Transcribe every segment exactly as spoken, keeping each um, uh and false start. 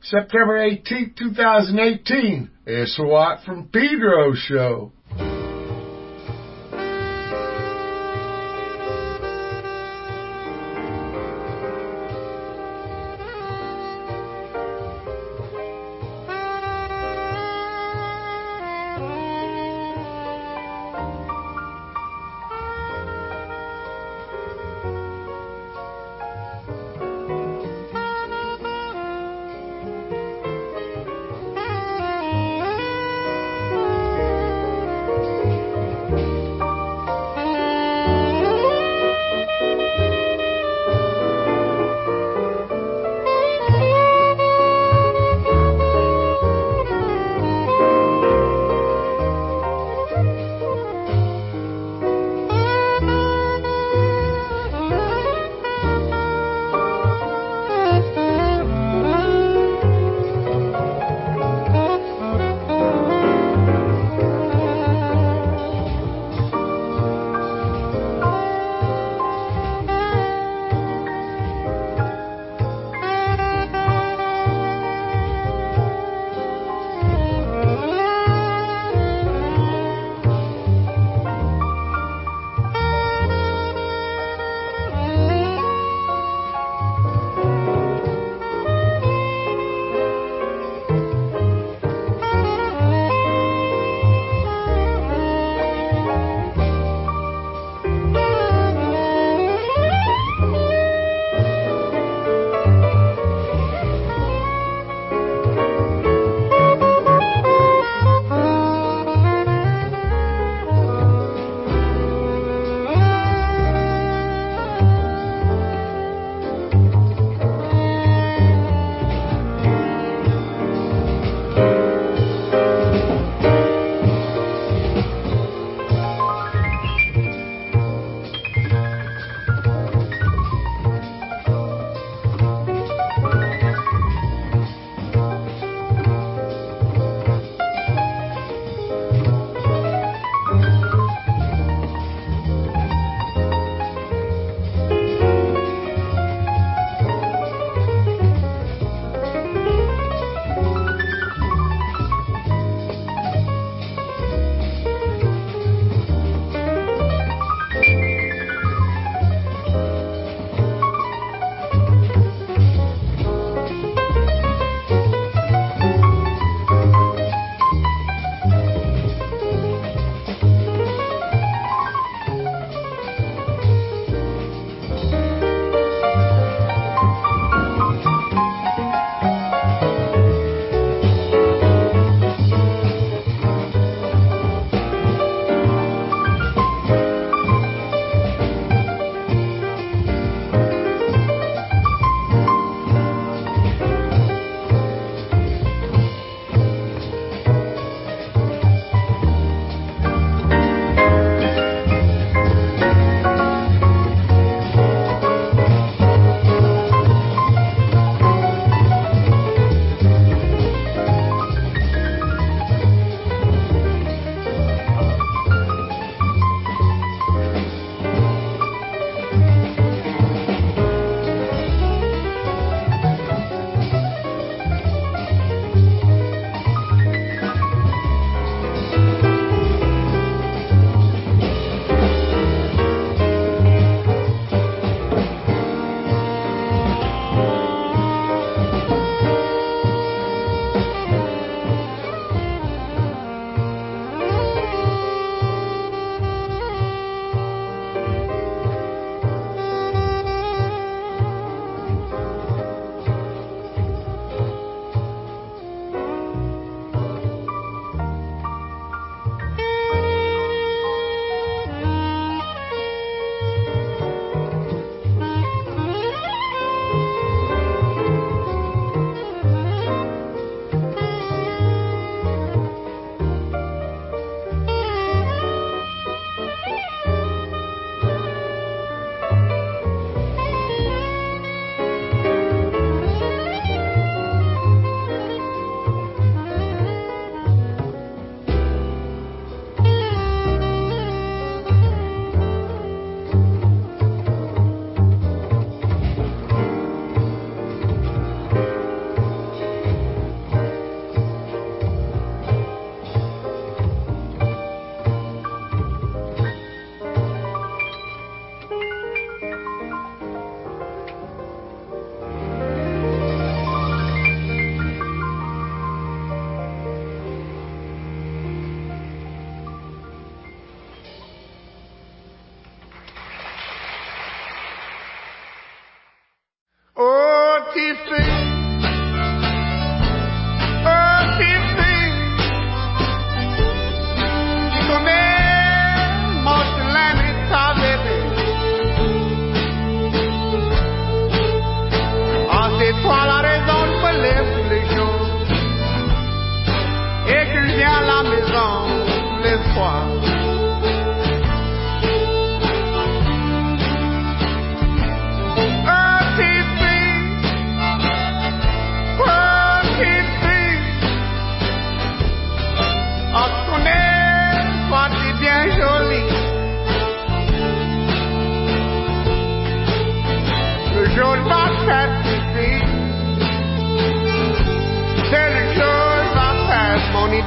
September eighteenth, two thousand eighteen. It's a Watt from Pedro show.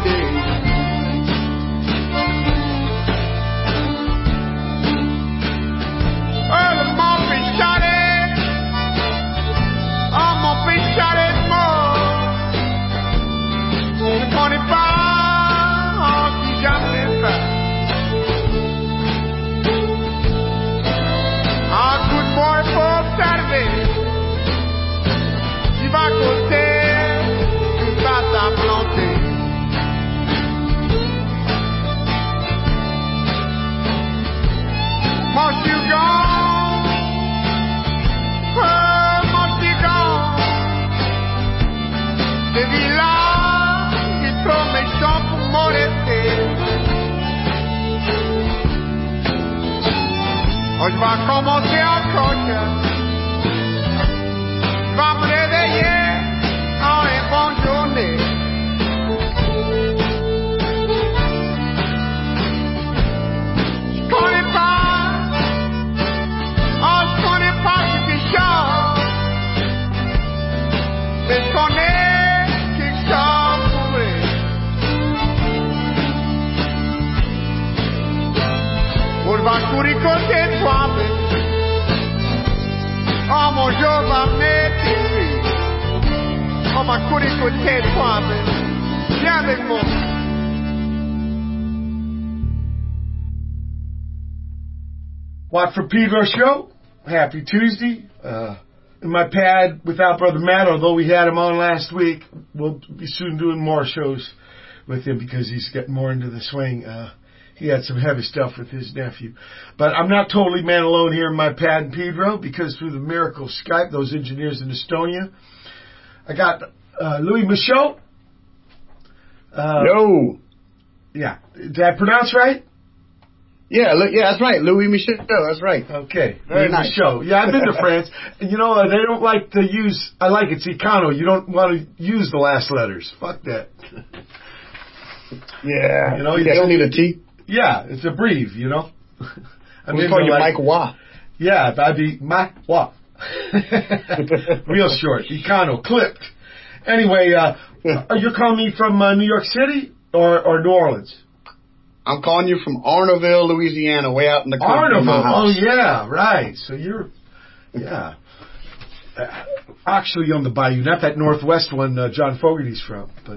day. Oh, the more we shot it, oh, more we shot it more. The twenty-five, oh, she jumping fast. Ah, good boy for Saturday. Tu vas côté, tu vas t'implanter. Must you gone? Oh, must you gone? Des villages qui sont méchants pour m'arrêter. Oh, je vais commencer encore. Je vais me réveiller en une bonne journée. Je connais pas, oh, je connais pas ce qui chante, mais je connais qui chante pour vrai. On va courir côté de toi, oh, mon Dieu va m'aider. On va courir côté de toi, viens avec moi. Watt from Pedro show. Happy Tuesday. Uh, in my pad without Brother Matt, although we had him on last week, we'll be soon doing more shows with him because he's getting more into the swing. Uh, he had some heavy stuff with his nephew. But I'm not totally man alone here in my pad in Pedro because through the miracle of Skype, those engineers in Estonia, I got uh, Louis Michaud. Uh, Yo. Yeah. Did I pronounce right? Yeah, yeah, that's right. Louis Michaud, that's right. Okay. Very Louis nice. Michaud. Yeah, I've been to France. You know, uh, they don't like to use, I like it, it's Icano. You don't want to use the last letters. Fuck that. Yeah. You know, you you don't need a T. Yeah, it's a breathe, you know. I'm we call you like, Mike Watt. Yeah, I'd be Mike Watt. Real short. Icano, clipped. Anyway, uh, are you calling me from uh, New York City or, or New Orleans? I'm calling you from Arnaudville, Louisiana, way out in the country. Arnaudville, oh yeah, right. So you're, yeah. Uh, actually on the bayou, not that northwest one uh, John Fogerty's from, but...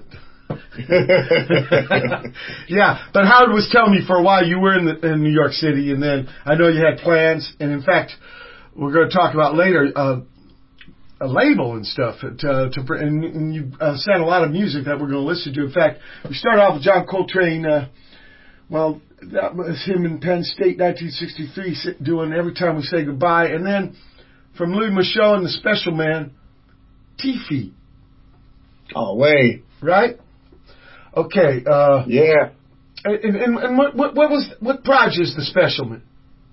Yeah, but Howard was telling me for a while you were in, the, in New York City, and then I know you had plans, and in fact, we're going to talk about later uh, a label and stuff. To, to and, and you uh, sent a lot of music that we're going to listen to. In fact, we started off with John Coltrane. Uh, well, that was him in Penn State, nineteen sixty-three, doing Every Time We Say Goodbye, and then from Louis Michaud and the Special Man, T-Feet. Oh, way. Right? Okay. Uh, yeah. And, and, and what, what, what was what project is the Special Man?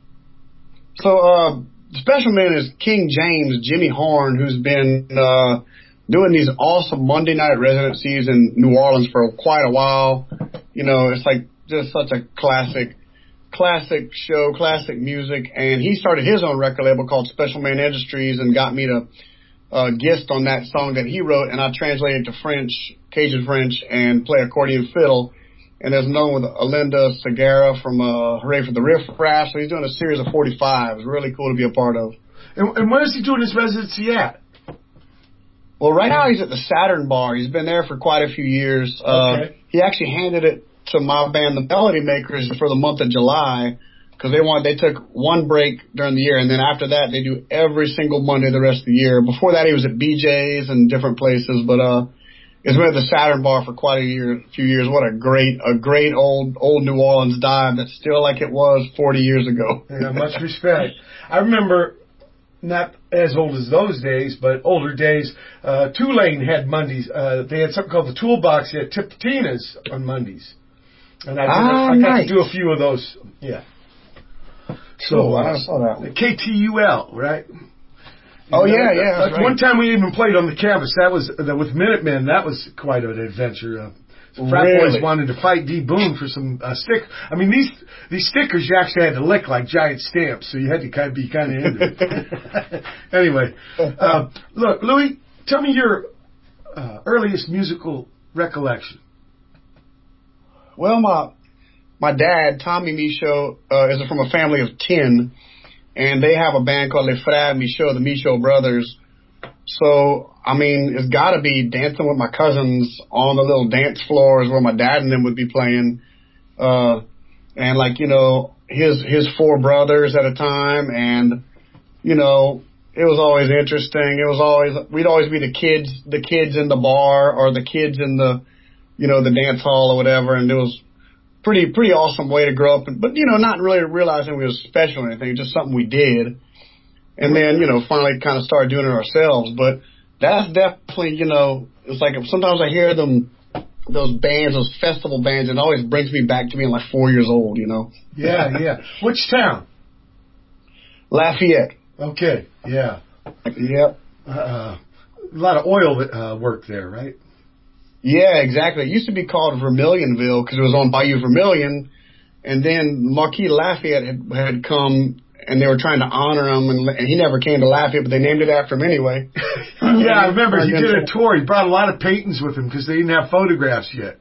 So, uh, the Special Man is King James Jimmy Horn, who's been uh, doing these awesome Monday night residencies in New Orleans for quite a while. You know, it's like just such a classic, classic show, classic music. And he started his own record label called Special Man Industries and got me to uh, guest on that song that he wrote, and I translated to French, Cajun French, and play accordion fiddle. And there's another one with Alinda Segura from uh, Hooray for the Riff Raff. So he's doing a series of forty-five. It's really cool to be a part of. And, and where is he doing his residency at? Well, right now he's at the Saturn Bar. He's been there for quite a few years. Okay. Uh, he actually handed it to my band, the Melody Makers, for the month of July because they want they took one break during the year, and then after that they do every single Monday the rest of the year. Before that he was at B J's and different places, but uh. He's been at the Saturn Bar for quite a year, a few years. What a great, a great old, old New Orleans dive that's still like it was forty years ago. Yeah, much respect. I remember, not as old as those days, but older days, uh, Tulane had Mondays. Uh, they had something called the Toolbox at Tip Tina's on Mondays. And I, ah, I got nice. to do a few of those. Yeah. So, cool, I saw that one. K T U L, right? Oh, you know, yeah, yeah. Like right. One time we even played on the campus. That was uh, with Minutemen. That was quite an adventure. Uh, some frat really? boys wanted to fight D. Boone for some uh, stick. I mean, these these stickers you actually had to lick like giant stamps, so you had to kind of be kind of into it. Anyway, uh, look, Louis, tell me your uh, earliest musical recollection. Well, my my dad, Tommy Michaud, uh, is from a family of ten, and they have a band called Les Frères Michaud, the Michaud Brothers. So, I mean, it's got to be dancing with my cousins on the little dance floors where my dad and them would be playing. Uh, and like, you know, his, his four brothers at a time. And, you know, it was always interesting. It was always, we'd always be the kids, the kids in the bar or the kids in the, you know, the dance hall or whatever. And it was pretty, pretty awesome way to grow up. But, you know, not really realizing we was special or anything, just something we did. And then, you know, finally kind of started doing it ourselves. But that's definitely, you know, it's like sometimes I hear them, those bands, those festival bands, it always brings me back to being like four years old, you know. Yeah, yeah. Which town? Lafayette. Okay, yeah. Yep. Uh, a lot of oil uh, work there, right? Yeah, exactly. It used to be called Vermilionville because it was on Bayou Vermilion. And then Marquis de Lafayette had, had come, and they were trying to honor him, and, and he never came to Lafayette, but they named it after him anyway. Yeah, I remember he did a tour. He brought a lot of paintings with him because they didn't have photographs yet.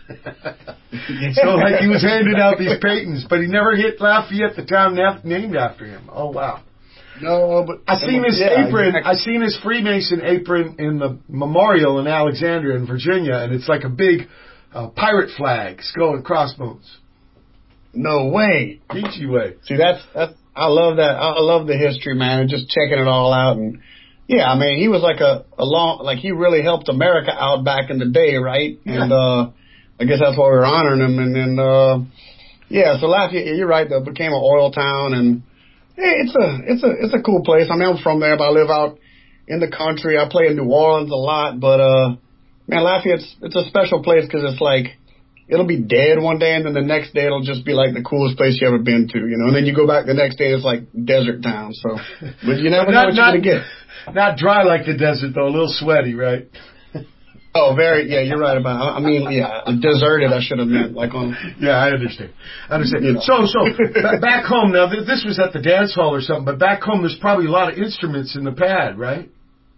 So, like, he was handing out these paintings, but he never hit Lafayette, the town named after him. Oh, wow. No, but I seen his yeah, apron. exactly. I seen his Freemason apron in the memorial in Alexandria in Virginia, and it's like a big uh, pirate flag, skull and crossbones. No way. Peachy way. See, that's that's. I love that. I love the history, man, and just checking it all out. And yeah, I mean, he was like a, a long, like he really helped America out back in the day, right? Yeah. And uh, I guess that's why we were honoring him. And then, uh, yeah, so Lafayette, you're right, though, it became an oil town, and hey, it's a, it's a, it's a cool place. I mean, I'm from there, but I live out in the country. I play in New Orleans a lot, but uh, man, Lafayette's it's a special place because it's like. It'll be dead one day, and then the next day it'll just be like the coolest place you ever been to, you know. And then you go back the next day, and it's like desert town. So, but you never not, know what you're gonna get. Not dry like the desert, though. A little sweaty, right? Oh, very. Yeah, you're right about. I mean, yeah, deserted. I should have meant like on. Yeah, I understand. I understand. You know. So, so b- back home now. Th- this was at the dance hall or something, but back home there's probably a lot of instruments in the pad, right?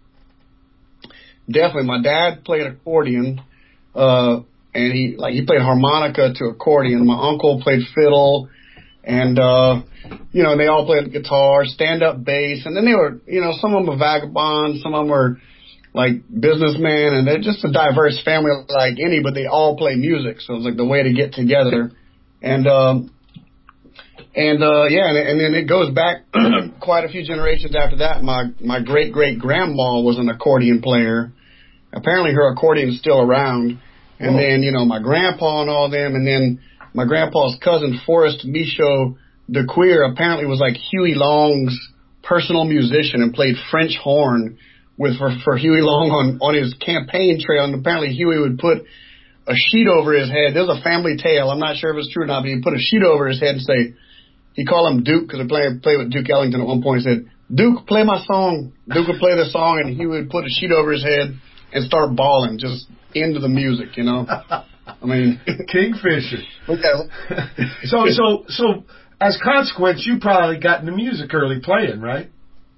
Definitely. My dad played accordion. Uh. And he like he played harmonica to accordion. My uncle played fiddle, and uh, you know, and they all played guitar, stand up bass, and then they were, you know, some of them were vagabonds, some of them were like businessmen, and they're just a diverse family like any, but they all play music, so it was like the way to get together, and um, and uh, yeah, and, and then it goes back quite a few generations after that. My my great great grandma was an accordion player. Apparently, her accordion is still around. And Whoa. Then, you know, my grandpa and all them, and then my grandpa's cousin, Forrest Michaud de Cuir, apparently was like Huey Long's personal musician and played French horn with for, for Huey Long on, on his campaign trail. And apparently Huey would put a sheet over his head. There's a family tale. I'm not sure if it's true or not, but he'd put a sheet over his head and say, he called him Duke because he played, played with Duke Ellington at one point. He said, Duke, play my song. Duke would play the song, and he would put a sheet over his head and start bawling, just into the music, you know. I mean, Kingfisher. Okay. so, so, so, as consequence, you probably got into music early playing, right?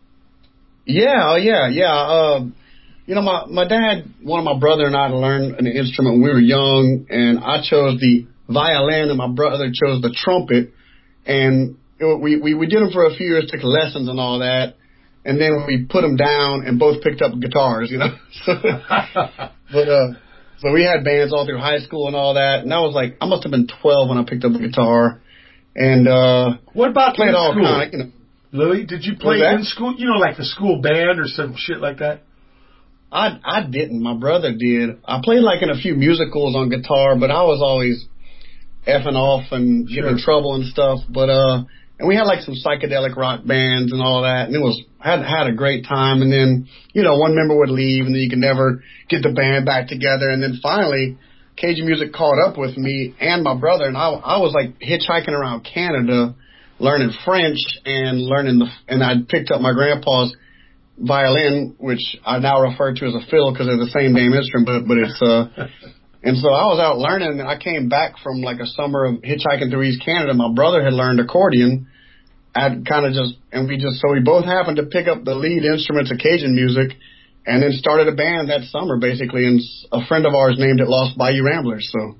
Yeah, yeah, yeah. Uh, you know, my my dad, one of my brother and I learned an instrument when we were young, and I chose the violin, and my brother chose the trumpet, and it, we we we did them for a few years, took lessons and all that. And then we put them down and both picked up guitars, you know. So, but uh, so we had bands all through high school and all that. And I was like, I must have been twelve when I picked up the guitar. And uh, what about played in all school? Kind of, you know. Louis, did you play in school? You know, like the school band or some shit like that? I I didn't. My brother did. I played like in a few musicals on guitar, but I was always effing off and getting sure. in trouble and stuff. But uh. And we had like some psychedelic rock bands and all that, and it was had had a great time. And then, you know, one member would leave, and then you could never get the band back together. And then finally, Cajun music caught up with me and my brother, and I I was like hitchhiking around Canada, learning French and learning the. And I picked up my grandpa's violin, which I now refer to as a fiddle because they're the same damn instrument, but but it's uh. And so I was out learning, and I came back from like a summer of hitchhiking through East Canada. My brother had learned accordion. I'd kind of just, and we just, so we both happened to pick up the lead instruments of Cajun music and then started a band that summer, basically. And a friend of ours named it Lost Bayou Ramblers. So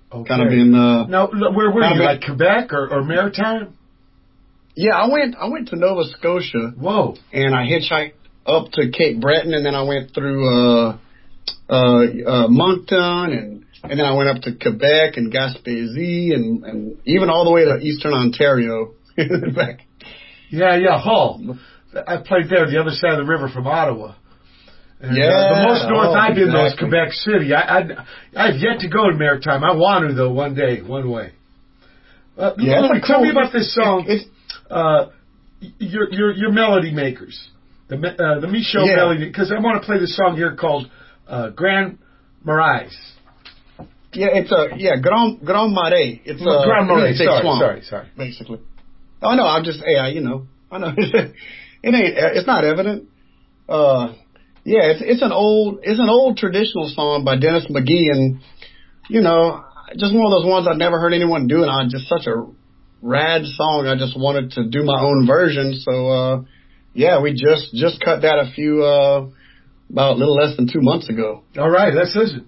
Okay. Kind of been. Uh, now, where were you? been, like Quebec or, or Maritime? Yeah, I went. I went to Nova Scotia. Whoa! And I hitchhiked up to Cape Breton, and then I went through uh, uh, uh, Moncton, and and then I went up to Quebec and Gaspésie, and, and even all the way to Eastern Ontario. Back. Yeah, yeah, Hull. I played there, the other side of the river from Ottawa. And, yeah, uh, the most north oh, I've been exactly. though is Quebec City. I, I I've yet to go to Maritime. I want to though one day, one way. Uh, yeah, Louie, cool. tell me about this song. It's, uh, your your your melody makers, the uh, the Michaud yeah. melody. Because I want to play this song here called uh, Grand Marais. Yeah, it's a yeah Grand Grand Marais. It's a Grand Marais. Sorry, swamp, sorry, sorry. Basically. Oh no, I'm just yeah, you know, I know it ain't it's not evident. Uh, yeah, it's it's an old it's an old traditional song by Dennis McGee, and you know, just one of those ones I've never heard anyone do, and I just such a rad song. I just wanted to do my own version, so uh, yeah, we just just cut that a few uh, about a little less than two months ago. All right, let's listen.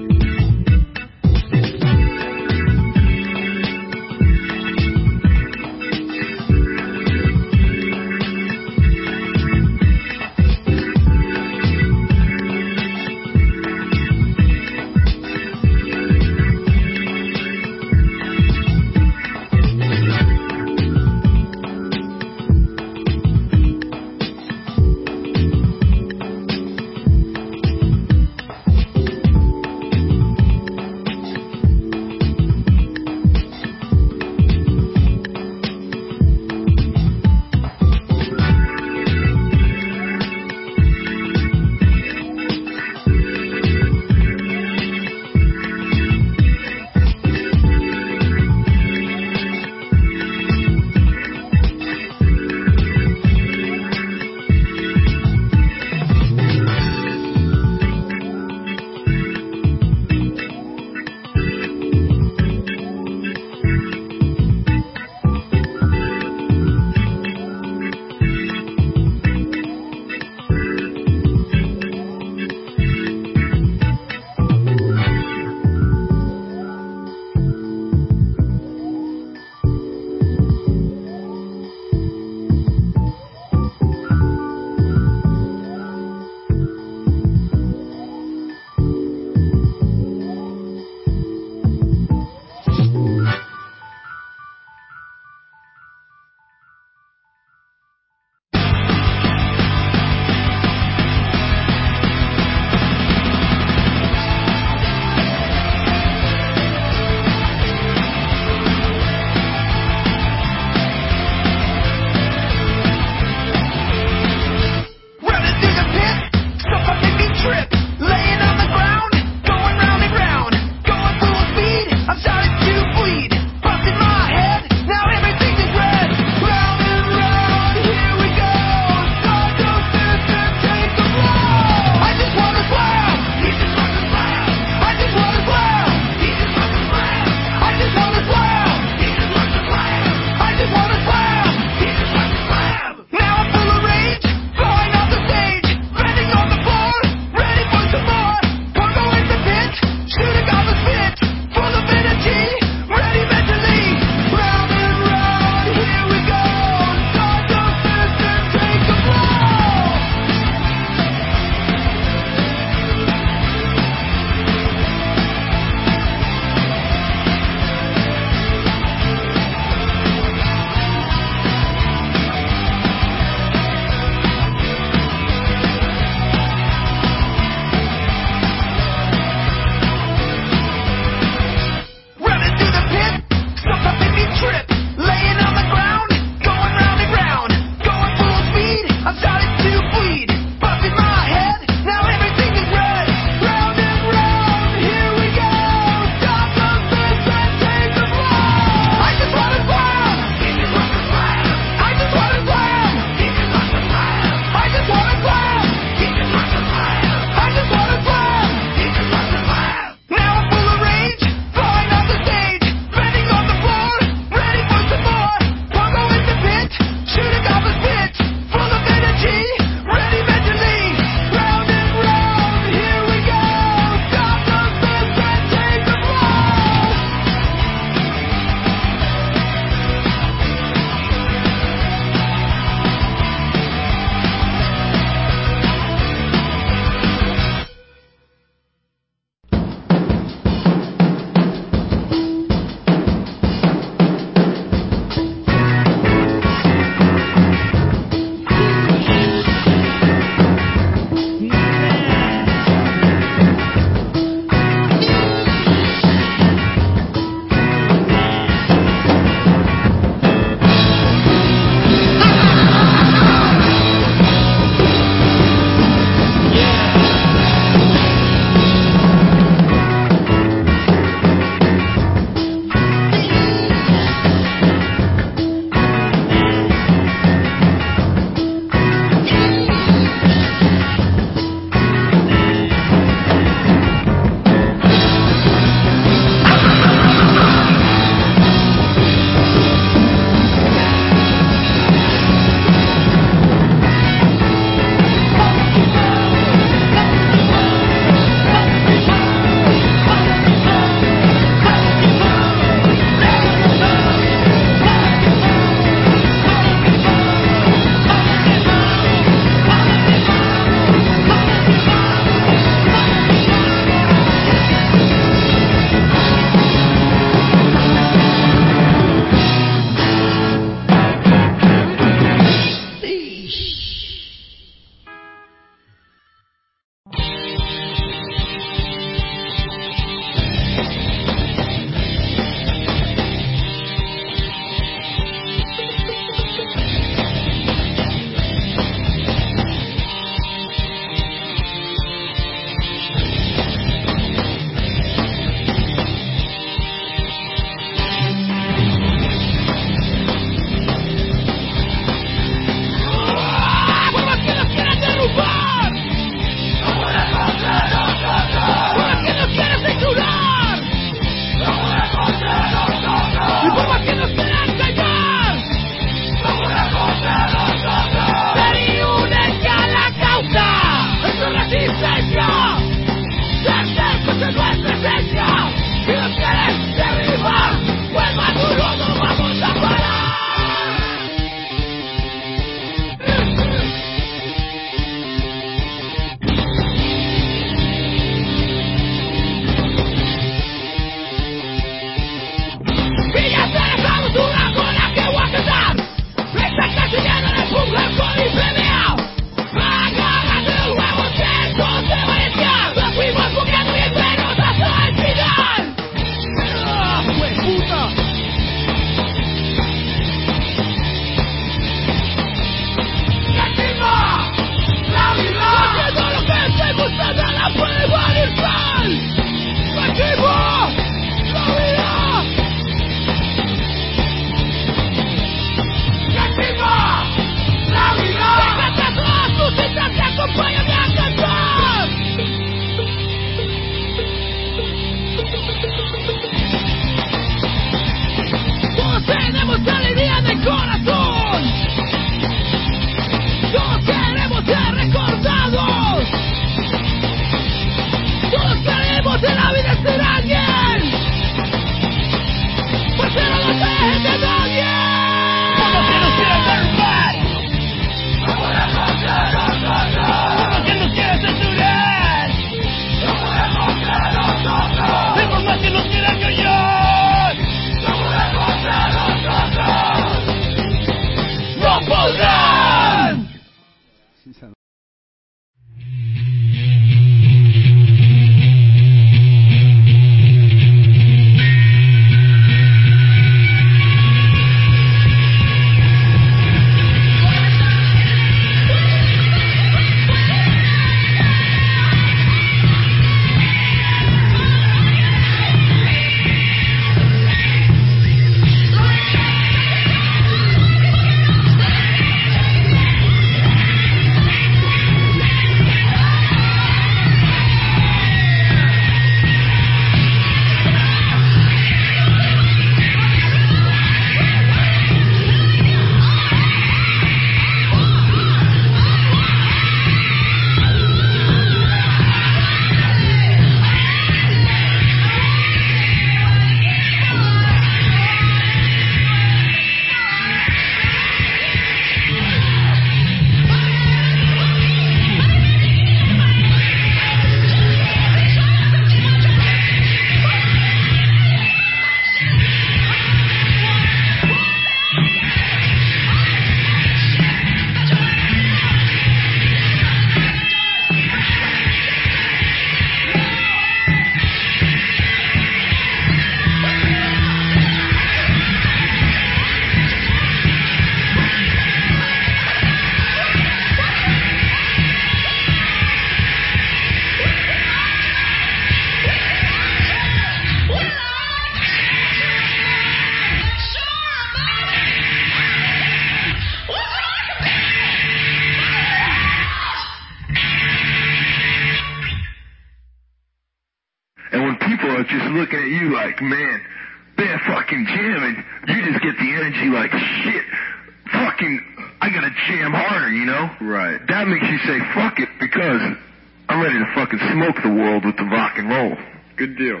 looking at you like, man, they're fucking jamming. You just get the energy like, shit, fucking, I gotta jam harder, you know? Right. That makes you say, fuck it, because I'm ready to fucking smoke the world with the rock and roll. Good deal.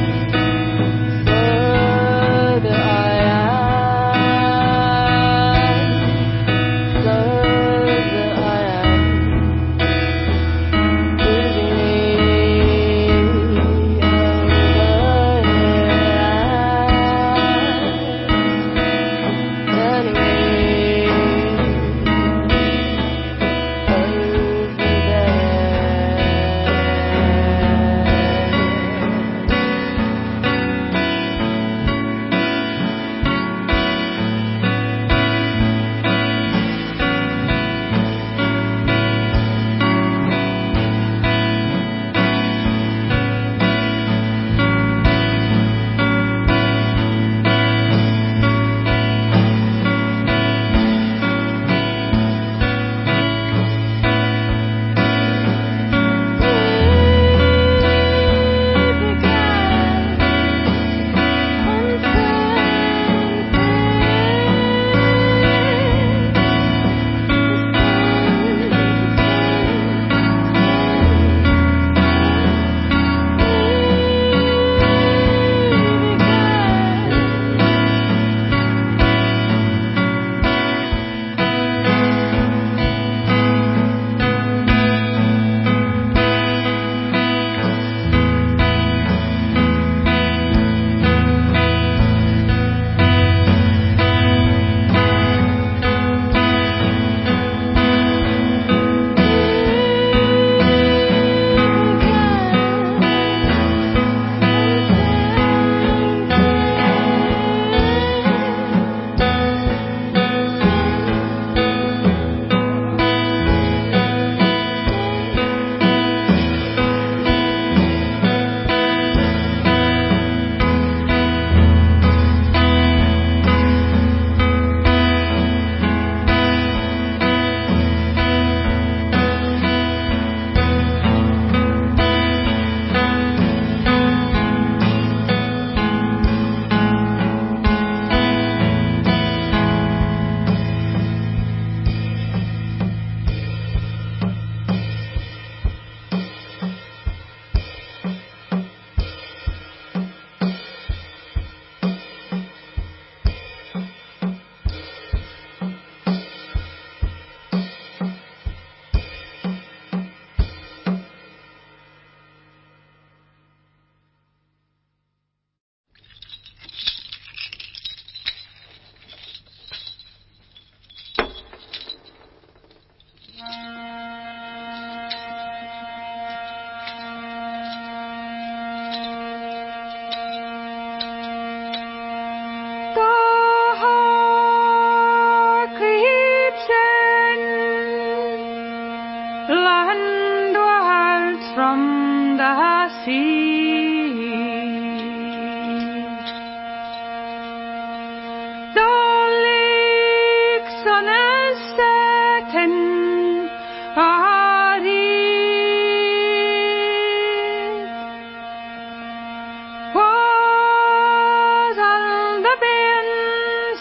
So that I am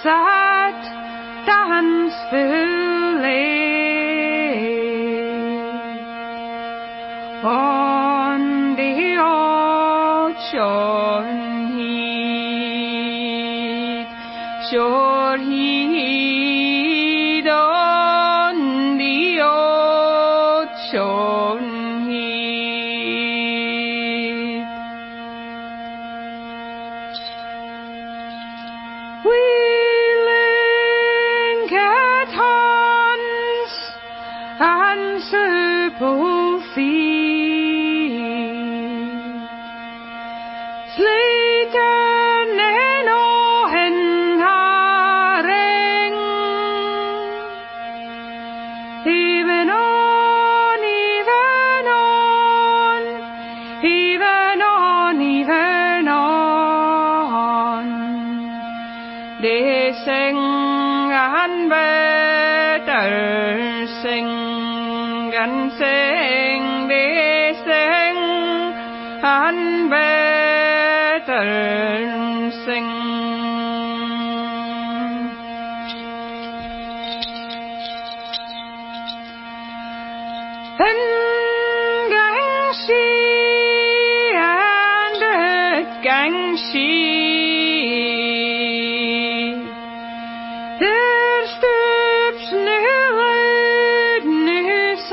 satt dansfulle on the ocean heat, shore heat on the ocean heat. Wheeling catons and supple feet, sliten en åhen haring, even on, even on, even on, even on. They sing and better sing and sing, they sing and better sing. And gang she and gang she, there stoops nu lyd nu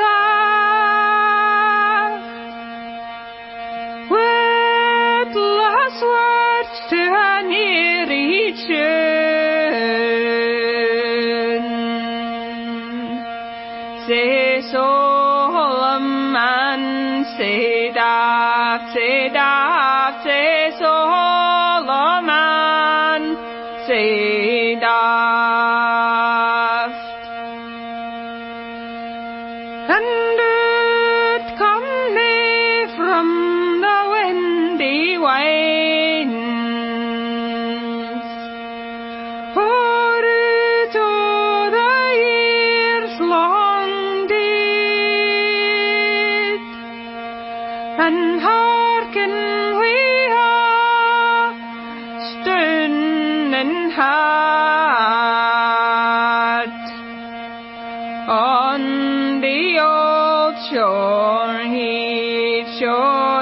saft, with last words to her near each say Solomon, say daft, say daft, say Solomon, say daft. And it come me from the windy winds, or to the years long deed, and hearken we are stern and hard on the old shore heat, shore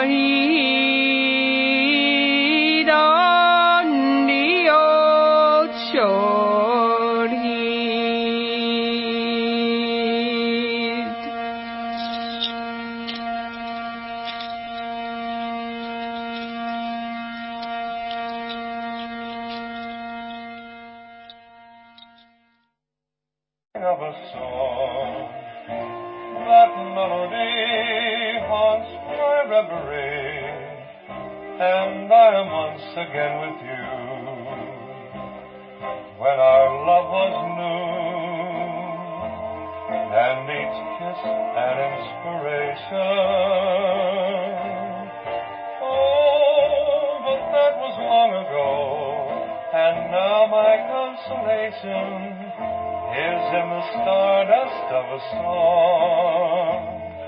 heat, on the old shore heat. Of a song, that melody haunts my reverie, and I am once again with you. When our love was new, and each kiss an inspiration. Oh, but that was long ago, and now my consolation is in the stardust of a song,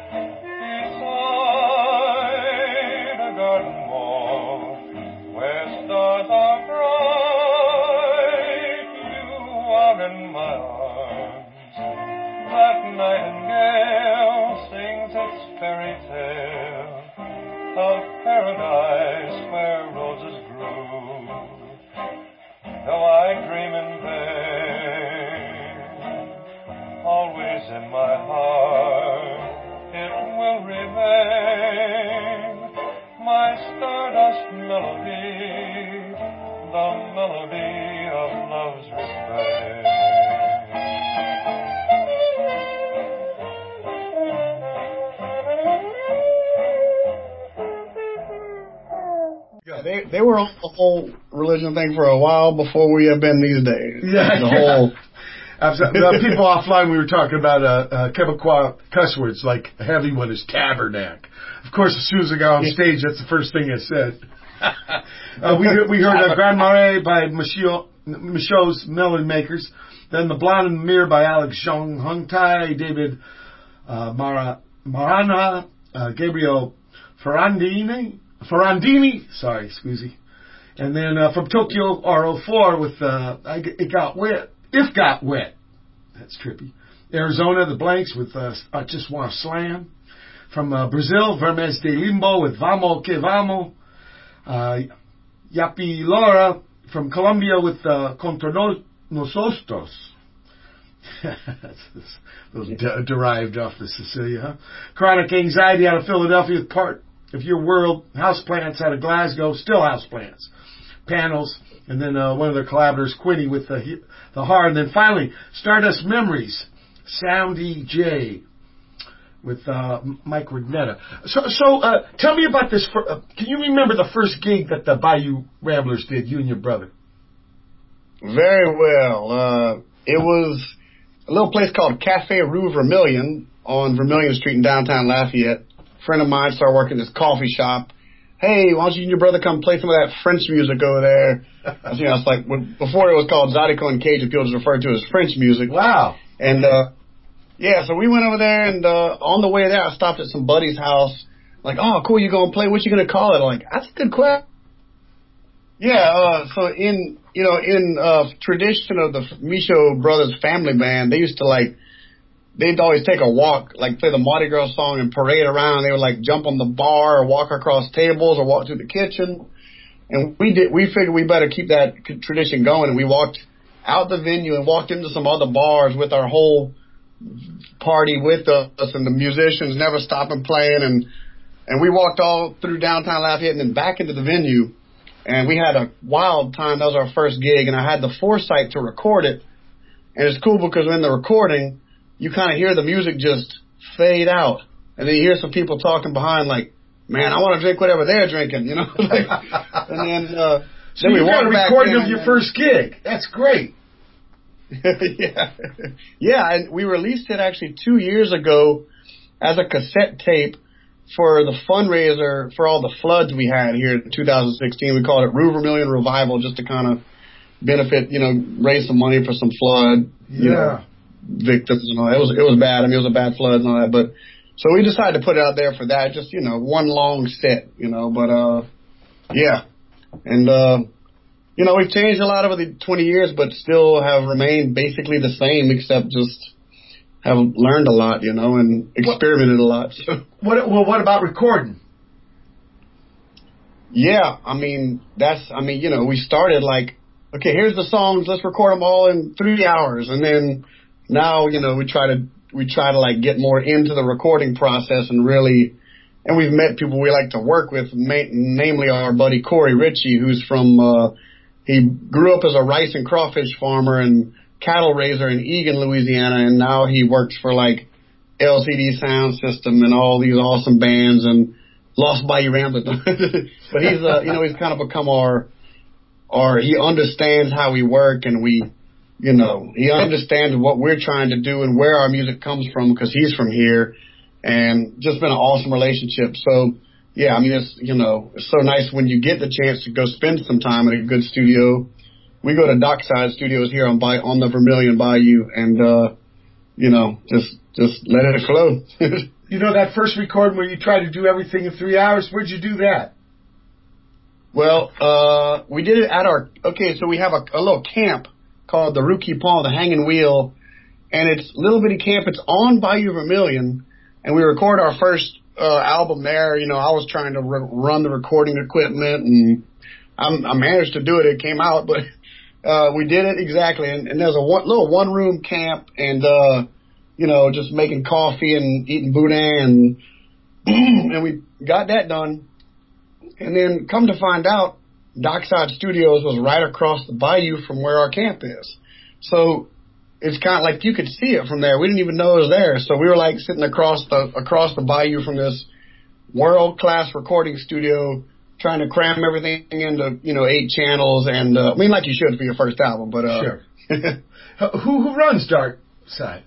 beside a garden wall, where stars are bright. You are in my arms. That nightingale sings its fairy tale of paradise where roses grew. Though I dream in vain, always in my heart it will remain, my stardust melody, the melody of love's refrain. They they were on the whole religion thing for a while before we have been these days. Yeah, the whole. Absolutely. The people offline, we were talking about uh, uh, Quebecois cuss words, like a heavy one is tabernacle. Of course, as soon as I got on stage, that's the first thing I said. uh, we we heard uh, Grand Marais by Michaud, Michaud's Melody Makers, then The Blonde in the Mirror by Alex Jeong Hung Tai, David uh, Mara, Marana, uh, Gabriel Ferrandini, Ferrandini, sorry, scusi, And then uh, from Tokyo R O four with uh, I, It Got Wet. If Got Wet. That's trippy. Arizona, The Blanks with uh, I Just Want to Slam. From uh, Brazil, Vermes de Limbo with Vamos que Vamos. Uh, Yapi Laura from Colombia with uh, Contra Nosotros. Those de- derived off the Sicilia, huh? Chronic Anxiety out of Philadelphia with Part of Your World. Houseplants out of Glasgow, still Houseplants. Panels, and then uh, one of their collaborators, Quinny, with the the Heart. And then finally, Stardust Memories, Soundy J with uh, Mike Rignetta. So, so uh, tell me about this. For, uh, can you remember the first gig that the Bayou Ramblers did, you and your brother? Very well. Uh, it was a little place called Cafe Rue Vermilion on Vermilion Street in downtown Lafayette. A friend of mine started working at this coffee shop. Hey, why don't you and your brother come play some of that French music over there? You know, it's like, before it was called Zydeco and Cage, people just referred to it as French music. Wow. And, uh, yeah, so we went over there, and uh, on the way there, I stopped at some buddy's house. Like, oh, cool, you going to play? What you going to call it? I'm like, that's a good question. Yeah, uh, so in, you know, in uh, tradition of the Michaud Brothers family band, they used to, like, they'd always take a walk, like play the Mardi Gras song and parade around. They would like jump on the bar or walk across tables or walk through the kitchen. And we did, we figured we better keep that tradition going. And we walked out the venue and walked into some other bars with our whole party with us, and the musicians never stopping playing. And, and we walked all through downtown Lafayette and then back into the venue. And we had a wild time. That was our first gig, and I had the foresight to record it. And it's cool because in the recording, you kind of hear the music just fade out. And then you hear some people talking behind like, man, I want to drink whatever they're drinking, you know? like, and then, uh, so then you we got a recording of your and, first gig. That's great. yeah. Yeah, and we released it actually two years ago as a cassette tape for the fundraiser for all the floods we had here in two thousand sixteen. We called it Rue Vermilion Revival, just to kind of benefit, you know, raise some money for some flood, you yeah. know, victims and all that. It was, it was bad. I mean, it was a bad flood and all that, but so we decided to put it out there for that, just, you know, one long set, you know, but, uh, yeah. And, uh, you know, we've changed a lot over the twenty years, but still have remained basically the same, except just have learned a lot, you know, and experimented what, a lot. So. What, well, what about recording? Yeah. I mean, that's, I mean, you know, we started like, okay, here's the songs, let's record them all in three hours. And then now, you know, we try to, we try to like get more into the recording process and really, and we've met people we like to work with, ma- namely our buddy Corey Ritchie, who's from, uh, he grew up as a rice and crawfish farmer and cattle raiser in Eagan, Louisiana, and now he works for like L C D Sound System and all these awesome bands and Lost Bayou Ramblers. But he's, uh, you know, he's kind of become our, our, he understands how we work, and we, you know, he understands what we're trying to do and where our music comes from because he's from here, and just been an awesome relationship. So, yeah, I mean, it's, you know, it's so nice when you get the chance to go spend some time in a good studio. We go to Dockside Studios here on Bay, on the Vermilion Bayou, and, uh, you know, just, just let it flow. You know, that first recording where you tried to do everything in three hours, where'd you do that? Well, uh, we did it at our, okay, so we have a, a little camp called the Rue Pont, the Hanging Wheel, and it's a little bitty camp. It's on Bayou Vermilion, and we record our first uh, album there. You know, I was trying to re- run the recording equipment, and I'm, I managed to do it. It came out, but uh, we did it exactly. And, and there's a one, little one-room camp, and, uh, you know, just making coffee and eating boudin, and, and we got that done. And then come to find out, Dockside Studios was right across the bayou from where our camp is. So it's kind of like you could see it from there. We didn't even know it was there. So we were like sitting across the across the bayou from this world-class recording studio, trying to cram everything into, you know, eight channels. And uh, I mean, like you should for your first album. But uh, sure. who who runs Dark Side?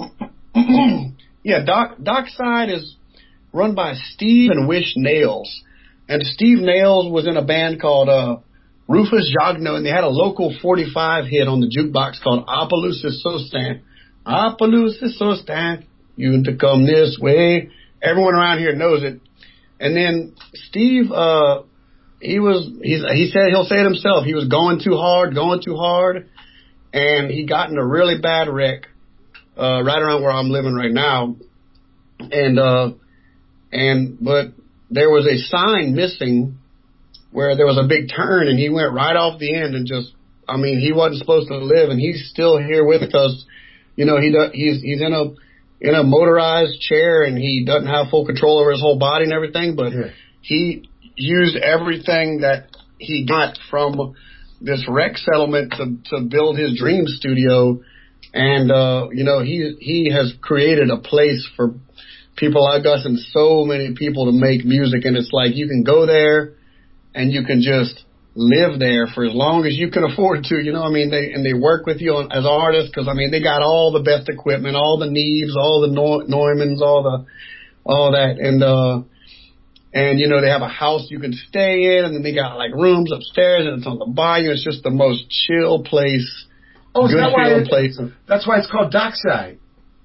yeah, Doc Dockside is run by Steve and Wish Nails. And Steve Nails was in a band called uh, Rufus Jagno, and they had a local forty-five hit on the jukebox called Opelousas Sostan. Opelousas Sostan, you to come this way. Everyone around here knows it. And then Steve, uh, he was, he's, he said, he'll say it himself, he was going too hard, going too hard, and he got in a really bad wreck, uh, right around where I'm living right now. And, uh, and, but there was a sign missing where there was a big turn, and he went right off the end and just, I mean, he wasn't supposed to live, and he's still here with us. You know, he does, he's, he's in a, in a motorized chair, and he doesn't have full control over his whole body and everything, but yeah. he used everything that he got from this rec settlement to, to build his dream studio. And, uh, you know, he, he has created a place for people like us and so many people to make music. And it's like, you can go there and you can just live there for as long as you can afford to, you know, I mean, they, and they work with you on, as artists, cause I mean, they got all the best equipment, all the Neves, all the Neu- Neumanns, all the, all that. And, uh, and, you know, they have a house you can stay in, and then they got like rooms upstairs, and it's on the bayou. It's just the most chill place. Oh, is good that why feeling it, place. That's why it's called Dockside.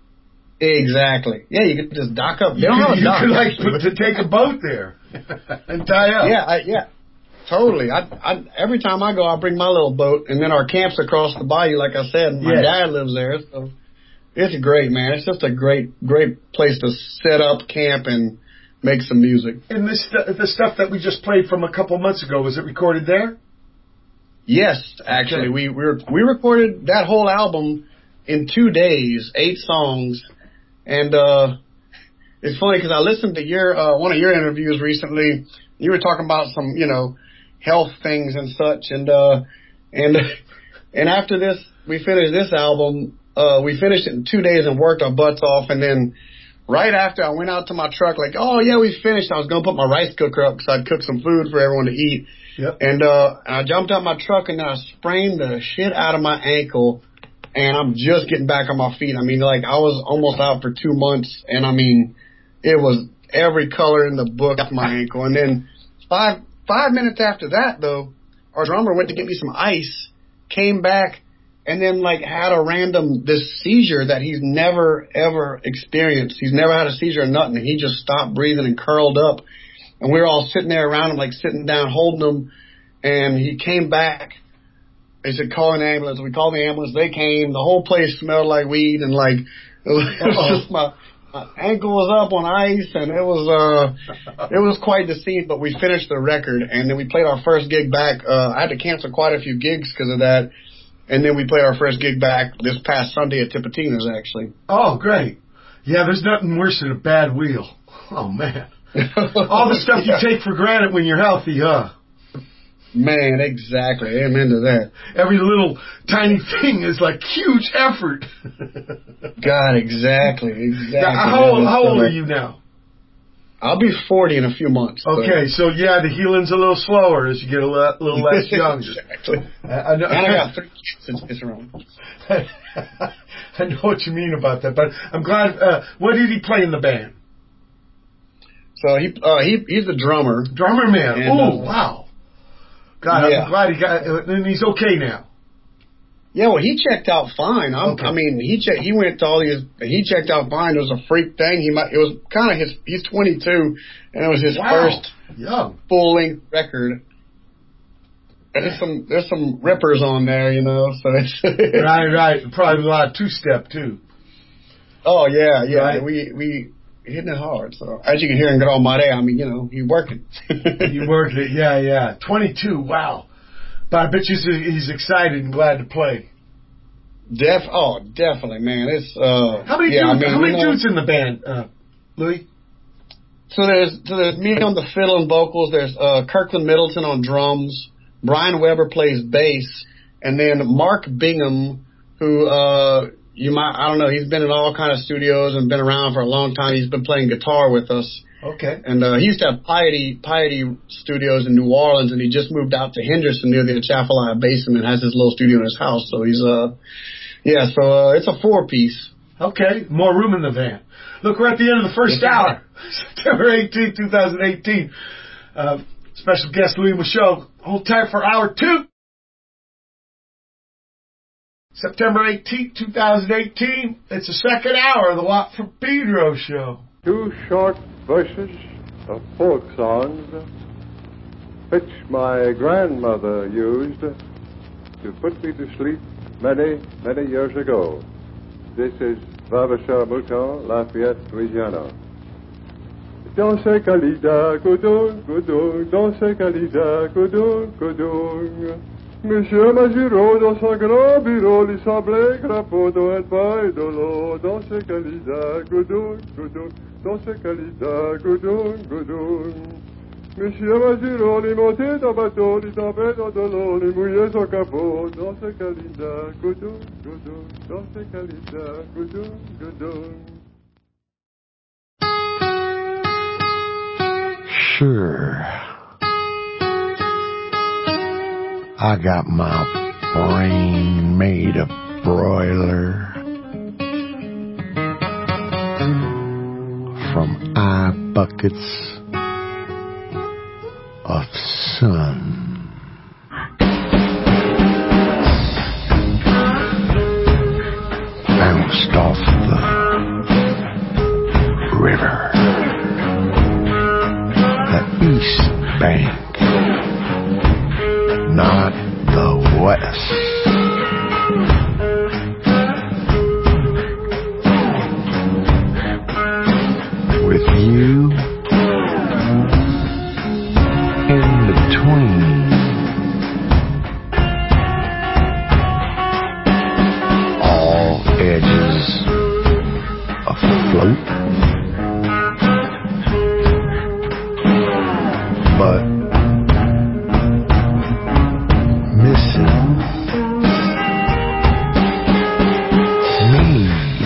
Exactly. Yeah, you could just dock up. They don't you have a you dock, could like actually, put, to take a boat there and tie up. Yeah, I, yeah. Totally. I, I, every time I go, I bring my little boat, and then our camp's across the bayou, like I said, and my Yes. dad lives there, so it's great, man. It's just a great, great place to set up camp and make some music. And this stu- the stuff that we just played from a couple months ago, was it recorded there? Yes, actually, Okay. we we, were, we recorded that whole album in two days, eight songs, and uh, it's funny because I listened to your uh, one of your interviews recently. You were talking about some, you know, health things and such, and uh, and and after this, we finished this album. Uh, we finished it in two days and worked our butts off, and then right after, I went out to my truck like, oh yeah, we finished. I was gonna put my rice cooker up because I'd cook some food for everyone to eat. Yep. And uh, and I jumped out my truck, and then I sprained the shit out of my ankle, and I'm just getting back on my feet. I mean, like I was almost out for two months, and I mean, it was every color in the book of my ankle. And then five. Five minutes after that, though, our drummer went to get me some ice, came back, and then, like, had a random, this seizure that he's never, ever experienced. He's never had a seizure or nothing. He just stopped breathing and curled up. And we were all sitting there around him, like, sitting down, holding him. And he came back. They said, call an ambulance. We called the ambulance. They came. The whole place smelled like weed. And, like, it was, it was just my... My ankle was up on ice, and it was uh, it was quite the scene. But we finished the record, and then we played our first gig back. Uh, I had to cancel quite a few gigs because of that, and then we played our first gig back this past Sunday at Tipitina's, actually. Oh, great! Yeah, there's nothing worse than a bad wheel. Oh man, all the stuff you take for granted when you're healthy, huh? Man, exactly. Amen to that. Every little tiny thing is like huge effort. God, exactly, exactly. Now, how old, how old are you now? I'll be forty in a few months. Okay, so yeah, the healing's a little slower as you get a little, little less younger. Exactly. I, I know. And I got three kids it's around. I know what you mean about that, but I'm glad. Uh, what did he play in the band? So he uh, he he's the drummer. Drummer man. And, Oh uh, wow. God, yeah. I'm glad he got. And he's okay now. Yeah, well, he checked out fine. I'm, Okay. I mean, he che- he went to all these. He checked out fine. It was a freak thing. He might. It was kind of his. He's twenty-two, and it was his Wow. first Young. full length record. And there's some there's some rippers on there, you know. So it's Right, right. Probably a lot of two step too. Oh yeah, yeah. Right. We we hitting it hard. So as you can hear in Good Almighty, I mean, you know, he working. You worked it, yeah, yeah. twenty-two, wow. But I bet you he's, he's excited and glad to play. Def. Oh, definitely, man. It's uh. How many yeah, dudes? I mean, how many you know, dudes in the band, uh, Louis? So there's so there's me on the fiddle and vocals. There's uh, Kirkland Middleton on drums. Brian Weber plays bass, and then Mark Bingham, who uh, you might I don't know. He's been in all kind of studios and been around for a long time. He's been playing guitar with us. Okay. And uh, he used to have Piety Piety Studios in New Orleans, and he just moved out to Henderson near the Atchafalaya Basin and has his little studio in his house. So he's uh yeah. So uh, it's a four piece. Okay, more room in the van. Look, we're at the end of the first hour, September eighteenth, twenty eighteen. Uh, special guest Louis Michaud. Hold tight for hour two. September eighteenth, twenty eighteen. It's the second hour of the Watt from Pedro show. Two short verses of folk songs which my grandmother used to put me to sleep many, many years ago. This is Vavasar Mouton, Lafayette, Louisiana. Danse Kalida, Kodong, Kodong, Danse Kalida, Kodong, Kodong. Monsieur Majuro, dans son grand bureau, il semblait crapaud dans un bail de l'eau. Danse Kalida, Kodong, Kodong, Danse Kalida, Kodong, Kodong. Monsieur Majuro, il montait dans bateau, il tombait dans de l'eau, il mouillait son capot. Danse Kalida, Kodong, Kodong, Danse Kalida, Kodong, Kodong. Sure, I got my brain made a broiler from eye buckets of sun. Bounced off the river. East Bank, not the West. With you in between, all edges afloat. But missing me,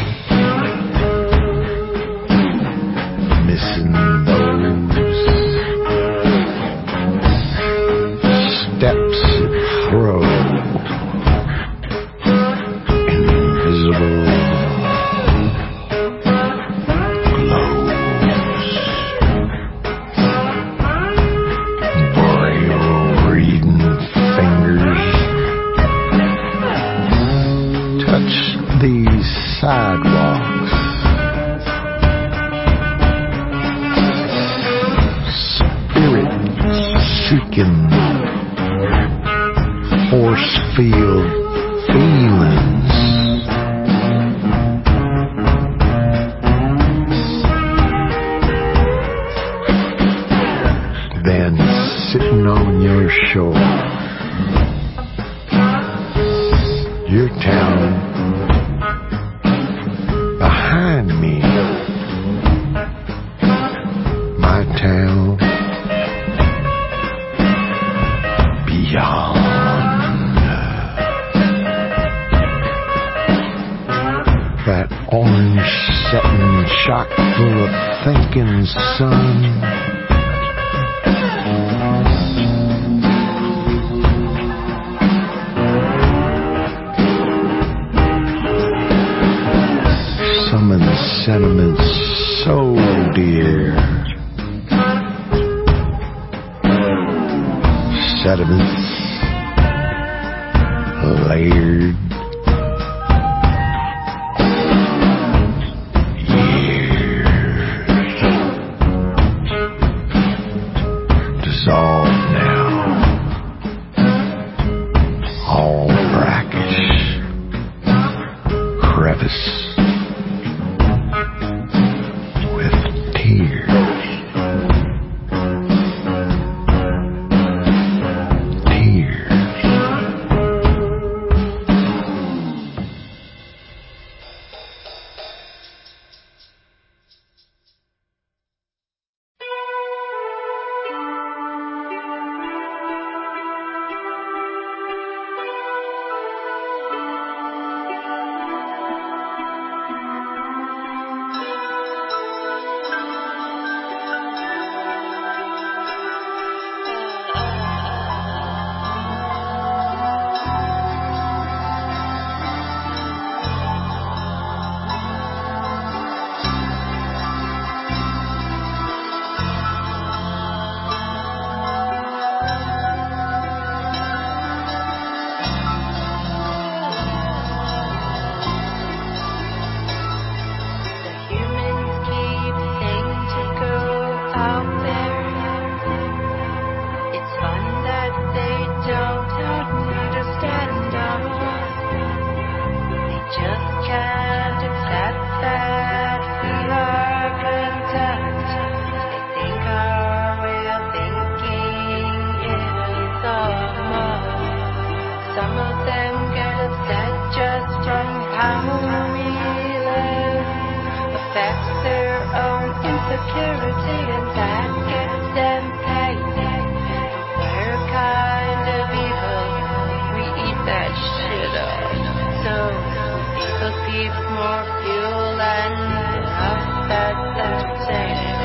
missing those steps that throw invisible these sidewalks, spirit-seeking, force-field feelings. Then sitting on your shore, your town behind me, my town beyond. That orange setting chock full of thinking sun. Some of the sentiments so dear, sediments layered years, dissolved now, all brackish, crevice. security and that gets them paid. We're kind of evil, we eat that shit up. So evil keeps more fuel and enough that's entertaining.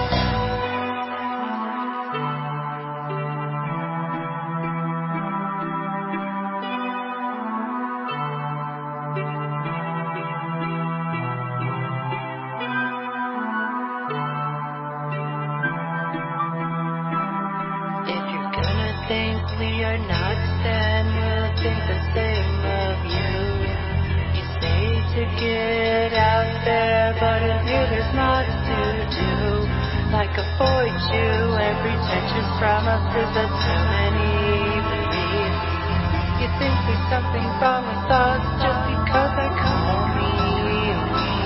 Think we are nuts, then we'll think the same of you. You say to get out there, but in here there's lots to do. Like avoid you and pretentious promises of too many beliefs. You think there's something wrong with us just because I call me weak.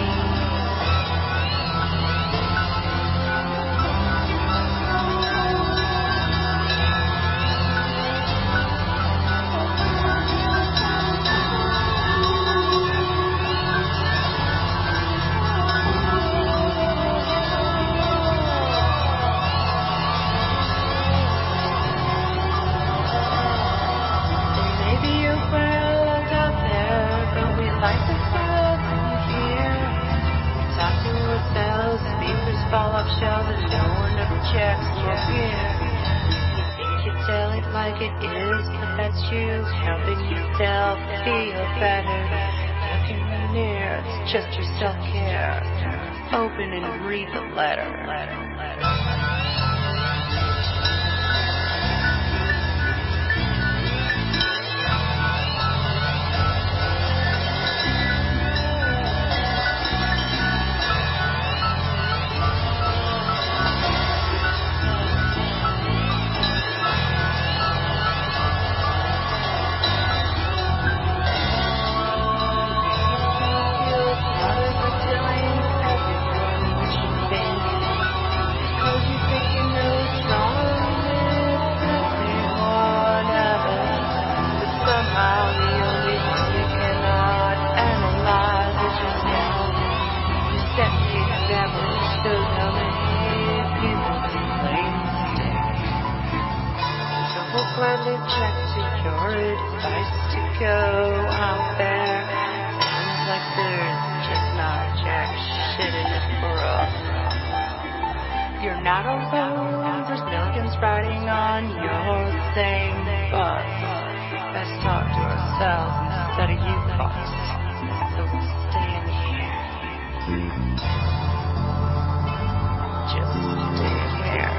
Speakers fall off shelves and no one ever checks your gear. You think you tell it like it is, but that's you helping yourself feel better. Looking me near, it's just your self-care. Open and read the letter. letter, letter. Gladly check to your advice to go out there. Sounds like there's just not jack shit in it for us. You're not alone, there's millions riding on your same bus. Best talk to ourselves instead of you fucks. So we'll stay in here. Just stay here.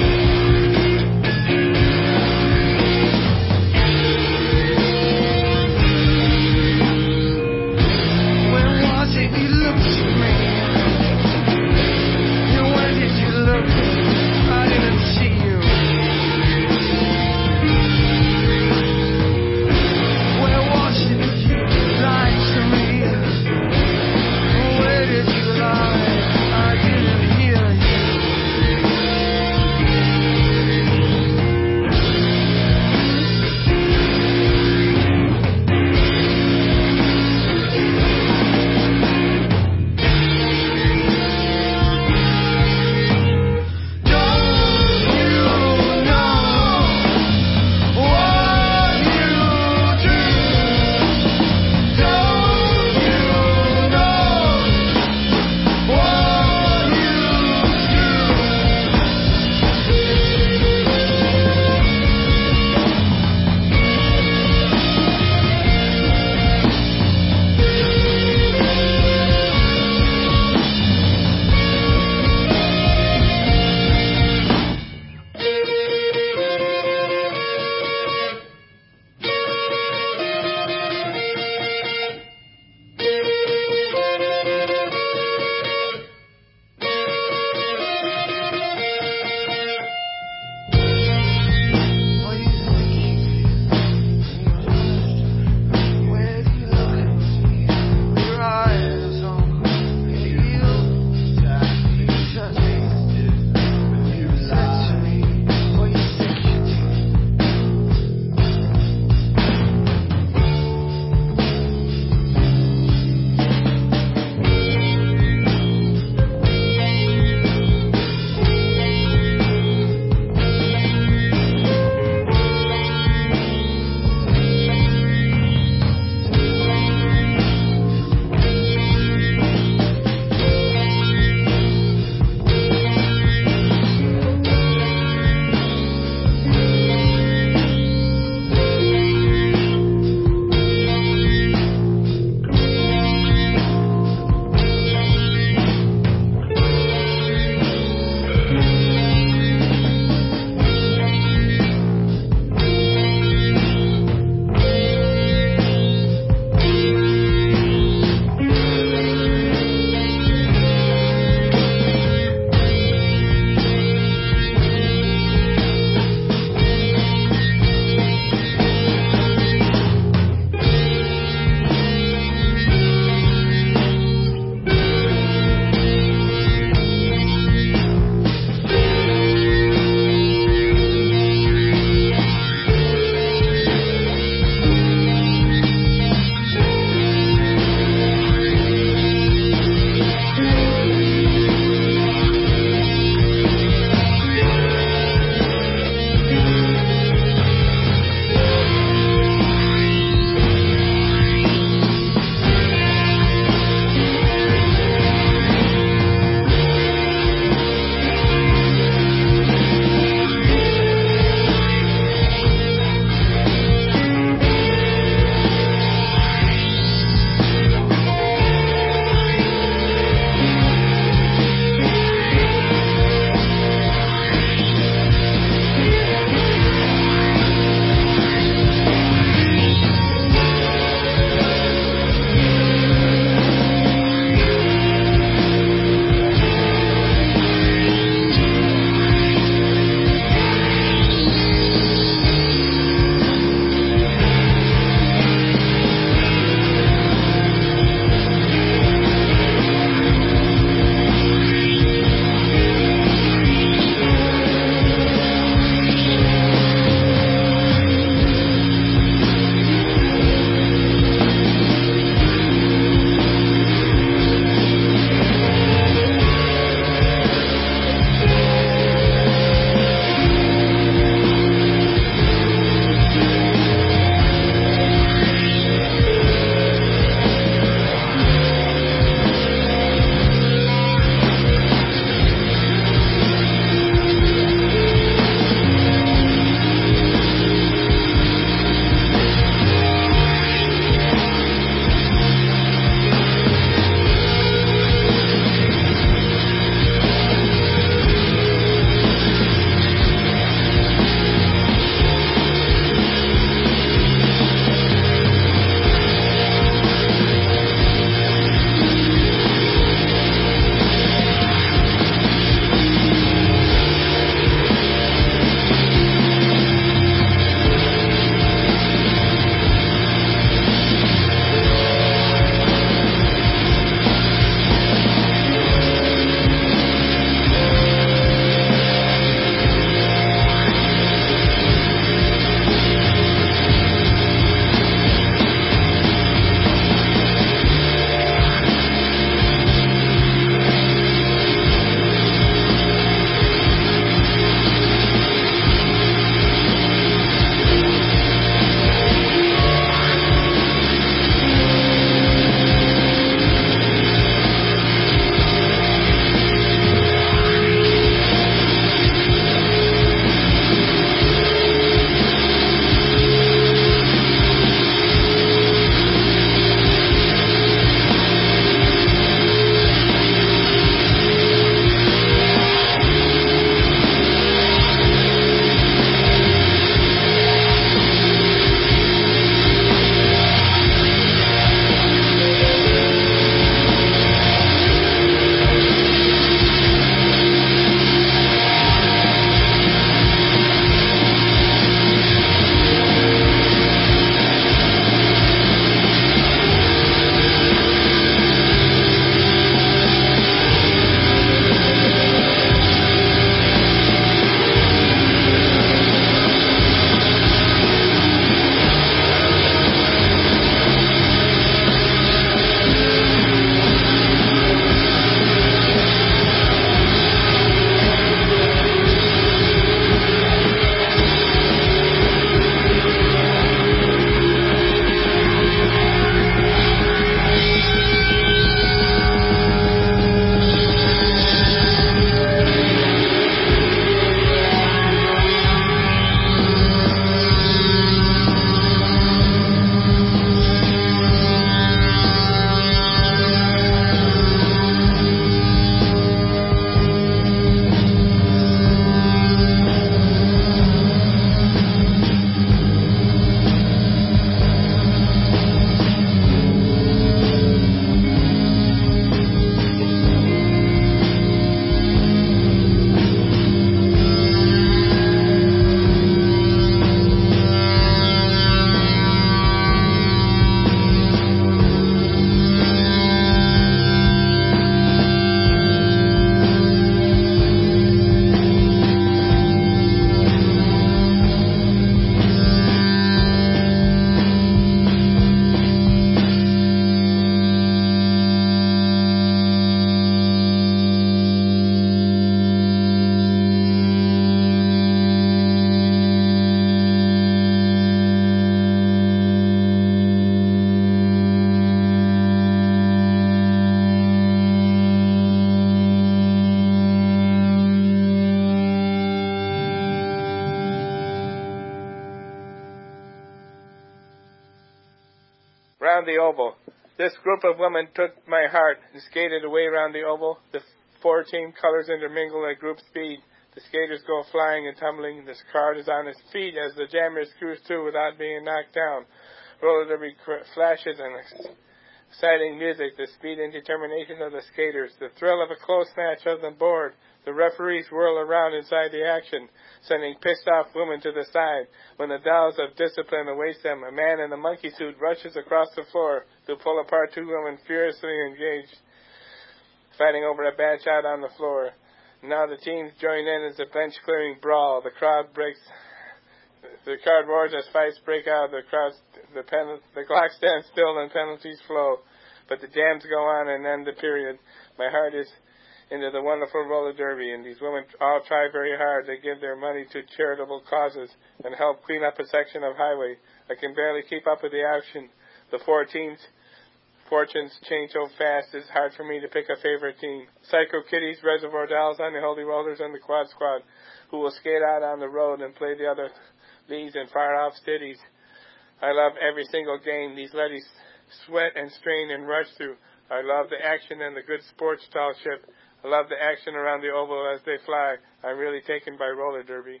the oval. This group of women took my heart and skated away around the oval. The four team colors intermingle at group speed. The skaters go flying and tumbling. This crowd is on its feet as the jammers cruise through without being knocked down. Roller derby flashes and exciting music, the speed and determination of the skaters, the thrill of a close match of them board. The referees whirl around inside the action, sending pissed-off women to the side. When the dolls of discipline awaits them, a man in a monkey suit rushes across the floor to pull apart two women furiously engaged, fighting over a bad shot on the floor. Now the teams join in as a bench-clearing brawl. The crowd breaks. The crowd roars as fights break out. The crowd, the pen, the clock stands still and penalties flow. But the jams go on and end the period. My heart is into the wonderful roller derby, and these women all try very hard. They give their money to charitable causes and help clean up a section of highway. I can barely keep up with the action. The four teams' fortunes change so fast, it's hard for me to pick a favorite team. Psycho Kitties, Reservoir Dolls, Unholy Rollers, and the Quad Squad, who will skate out on the road and play the other leagues in far-off cities. I love every single game these ladies sweat and strain and rush through. I love the action and the good sports stallship. I love the action around the oval as they fly. I'm really taken by roller derby.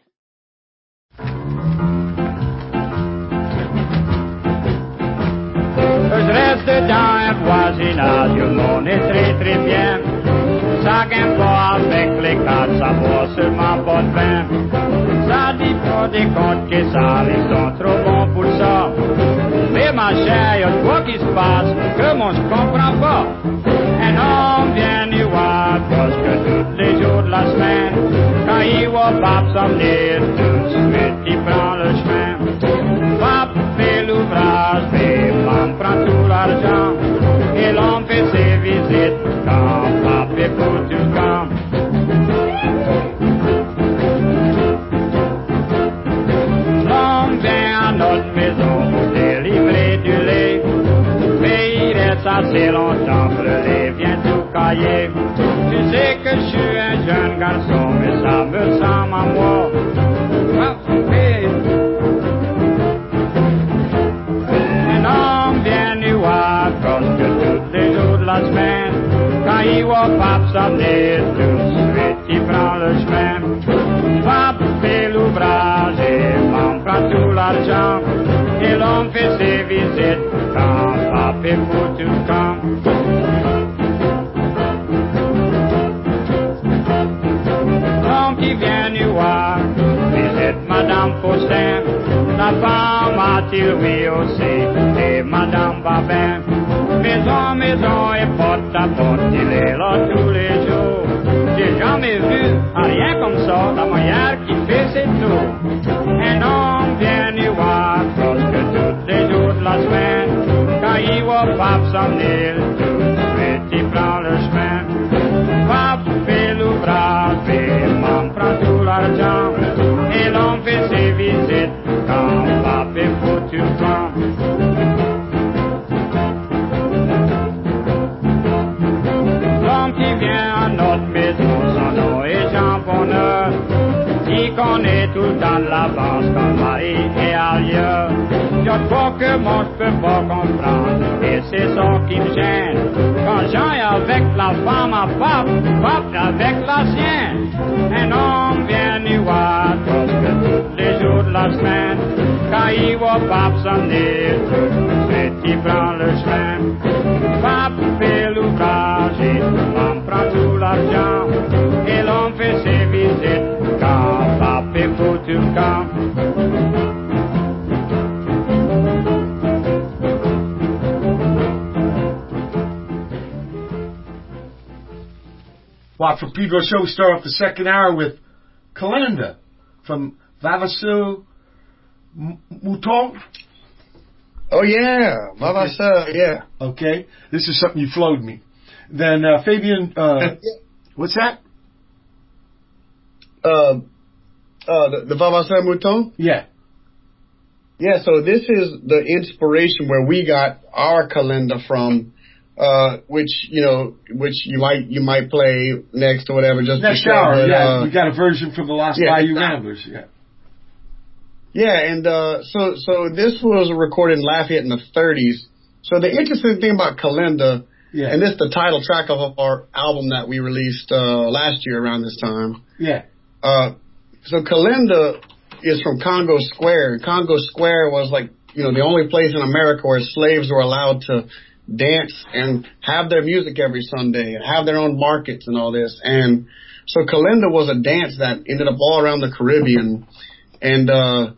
Je reste dans un voisinage, le monde est très très bien. Ça gagne pas avec les quatre, ça boit seulement pas de vin. Ça dit pas des comptes que ça, ils sont trop bons pour ça. Mais ma chère, y'a de quoi qui se passe, que moi je comprends pas. Un homme vient nous voir presque tous les jours de la semaine. Quand il voit Pape s'en venir, tout de suite il prend le chemin. Pape fait l'ouvrage, mais Maman prend tout l'argent. Et l'homme fait ses visites quand Pape est foutu le camp. L'homme vient à notre maison pour délivrer du lait. Mais il reste assez longtemps que le lait vient tout cailler. Tu sais que je suis un jeune garçon, mais ça me semble à moi. Un homme vient nous voir presque tous les jours de la semaine. Quand il voit Pape s'en venir, tout de suite il prend le chemin. Pape fait l'ouvrage et Maman prend tout l'argent. Et l'homme fait ses visites quand Pape est foutu le camp. L'homme qui vient nous voir visite Madame Faustin. La femme a-t-il oui aussi et Madame Babin. Maison, maison et porte à porte, il est là tous les jours. J'ai jamais vu rien comme ça, la manière qu'il fait ses tours. Un homme vient nous voir presque tous les jours de la semaine. Quand il voit Pape s'en venir, tout de suite il prend le chemin. Pape fait l'ouvrage et Maman prend tout l'argent. Et l'homme fait ses visites quand Pape est foutu le camp. L'homme qui vient à notre maison, son nom est Jean Bonheur. Il connaît tout le temps de l'avance quand Marie est ailleurs. Y'a de quoi que moi je peux pas comprendre, et c'est ça qui me gêne. Quand Jean est avec la femme à Pape, Pape avec la sienne. Un homme vient nous voir presque tous les jours de la semaine. Quand il voit Pape s'en venir, tout de suite il prend le chemin. Pape fait l'ouvrage et Maman prend tout l'argent. Et l'homme fait ses visites quand Pape est foutu le camp. Watford Pedro Show. We start off the second hour with Calenda from Vavasseur Mouton. Oh yeah, Vavasseur, yeah. Okay, this is something you flowed me. Then uh, Fabian, uh, what's that? Uh, uh, the, the Vavasseur Mouton? Yeah. Yeah, so this is the inspiration where we got our Calenda from. Uh, which, you know, which you might, you might play next or whatever, just next to hour, but, yeah. Uh, we got a version from the Lost yeah, Bayou Ramblers, yeah. Yeah, and, uh, so, so this was recorded in Lafayette in the thirties, So the interesting thing about Kalinda, yeah. and this is the title track of our album that we released uh, last year around this time. Yeah. Uh, so Kalinda is from Congo Square. Congo Square was like, you know, the only place in America where slaves were allowed to dance and have their music every Sunday and have their own markets and all this. And so Kalinda was a dance that ended up all around the Caribbean. And, uh,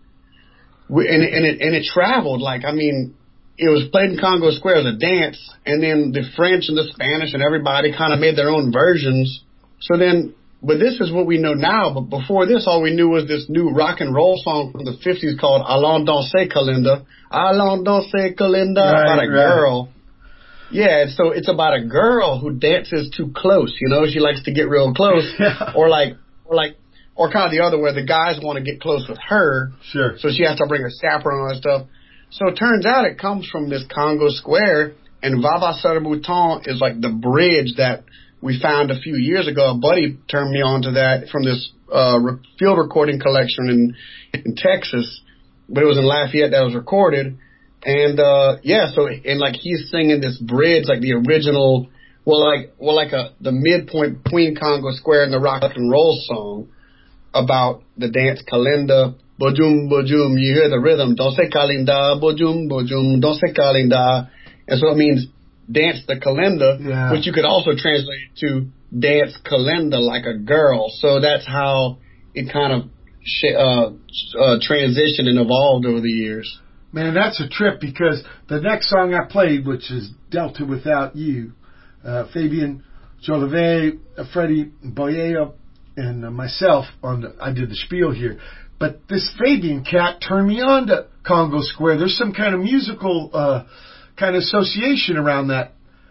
we, and, and it, and it traveled. Like, I mean, it was played in Congo Square as a dance, and then the French and the Spanish and everybody kind of made their own versions. So then, but this is what we know now. But before this, all we knew was this new rock and roll song from the fifties called Allons danser Kalinda. Allons danser Kalinda, right, about a right. girl. Yeah, and so it's about a girl who dances too close. You know, she likes to get real close, yeah. or like, or like, or kind of the other way. The guys want to get close with her, sure. So she has to bring a chaperone and all that stuff. So it turns out it comes from this Congo Square, and Vava Sur Mouton is like the bridge that we found a few years ago. A buddy turned me on to that from this uh, re- field recording collection in in Texas, but it was in Lafayette that was recorded. And uh, yeah, so and like he's singing this bridge, like the original, well, like well, like a the midpoint between Congo Square and the rock and roll song about the dance Kalinda. Bojum, bojum, you hear the rhythm. Don't say Kalinda, bojum, bojum, don't say Kalinda. And so it means dance the Kalinda, yeah. which you could also translate to dance Kalinda like a girl. So that's how it kind of sh- uh, uh, transitioned and evolved over the years. Man, that's a trip, because the next song I played, which is Delta Without You, uh, Fabian Jolivet, uh, Freddie Boyea, and uh, myself, on the, I did the spiel here. But this Fabian cat turned me on to Congo Square. There's some kind of musical uh, kind of association around that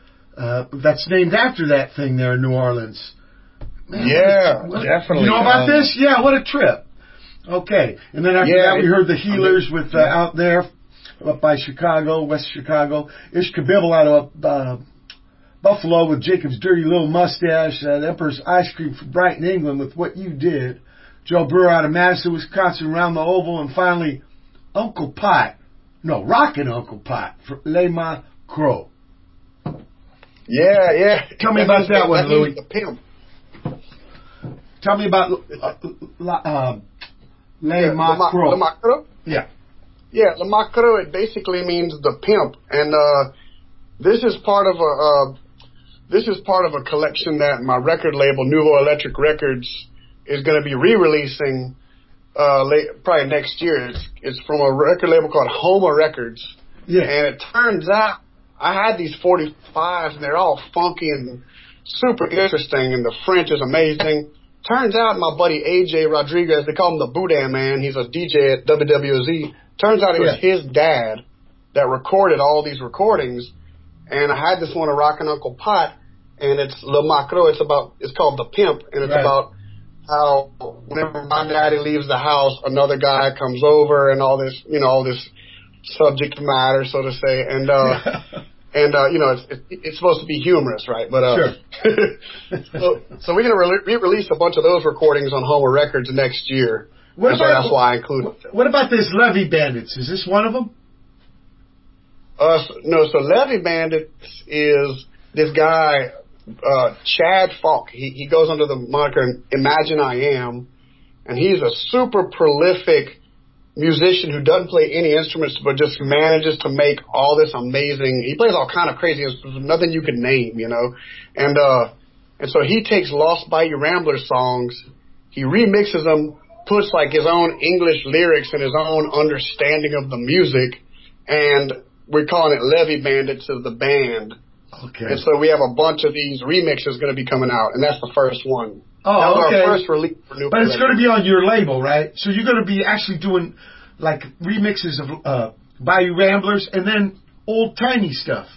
uh, that's named after that thing there in New Orleans. Man, yeah, what a, what definitely. You know about um, this? Yeah, what a trip. Okay, and then after yeah, that we it, heard the Healers with uh, yeah. out there up by Chicago, West Chicago. Ish Kabibble out of uh, Buffalo with Jacob's Dirty Little Mustache. Uh, the Emperor's Ice Cream from Brighton, England with What You Did. Joe Brewer out of Madison, Wisconsin, Around the Oval, and finally Uncle Pot. No, Rockin' Uncle Pot for Les Macros. Yeah, yeah. Tell me that about means, that one, that Louis. The pimp. Tell me about uh, uh, Les yeah, Macros. Le Macro? Yeah. Yeah, Le Macro, it basically means the pimp. And uh, this is part of a uh, this is part of a collection that my record label, Nouveau Electric Records, is going to be re-releasing uh, late, probably next year. It's, it's from a record label called Homa Records. Yeah. And it turns out I had these forty-fives, and they're all funky and super interesting, and the French is amazing. Turns out my buddy A J Rodriguez, they call him the Boudin Man. He's a D J at W W Z. Turns out it was yeah. his dad that recorded all these recordings. And I had this one of Rockin' Uncle Pot, and it's Le Macro. It's about, it's called The Pimp, and it's right. about how whenever my daddy leaves the house, another guy comes over and all this, you know, all this subject matter, so to say. And, uh, and, uh, you know, it's, it, it's supposed to be humorous, right? But, uh, sure. so, so we're going to re- release a bunch of those recordings on Homa Records next year. What and about, so that's why I included them. What about this Levy Bandits? Is this one of them? Uh, so, no, so Levy Bandits is this guy, uh, Chad Falk. He, he goes under the moniker Imagine I Am, and he's a super prolific musician who doesn't play any instruments but just manages to make all this amazing, he plays all kind of crazy instruments, nothing you could name, you know, and, uh, and so he takes Lost Bayou Ramblers songs, he remixes them, puts like his own English lyrics and his own understanding of the music, and we're calling it Levy Bandits of the band. Okay. And so we have a bunch of these remixes going to be coming out, and that's the first one. Oh, that was okay. our first release for New But it's Collective. going to be on your label, right? So you're going to be actually doing like remixes of uh, Bayou Ramblers and then old timey stuff.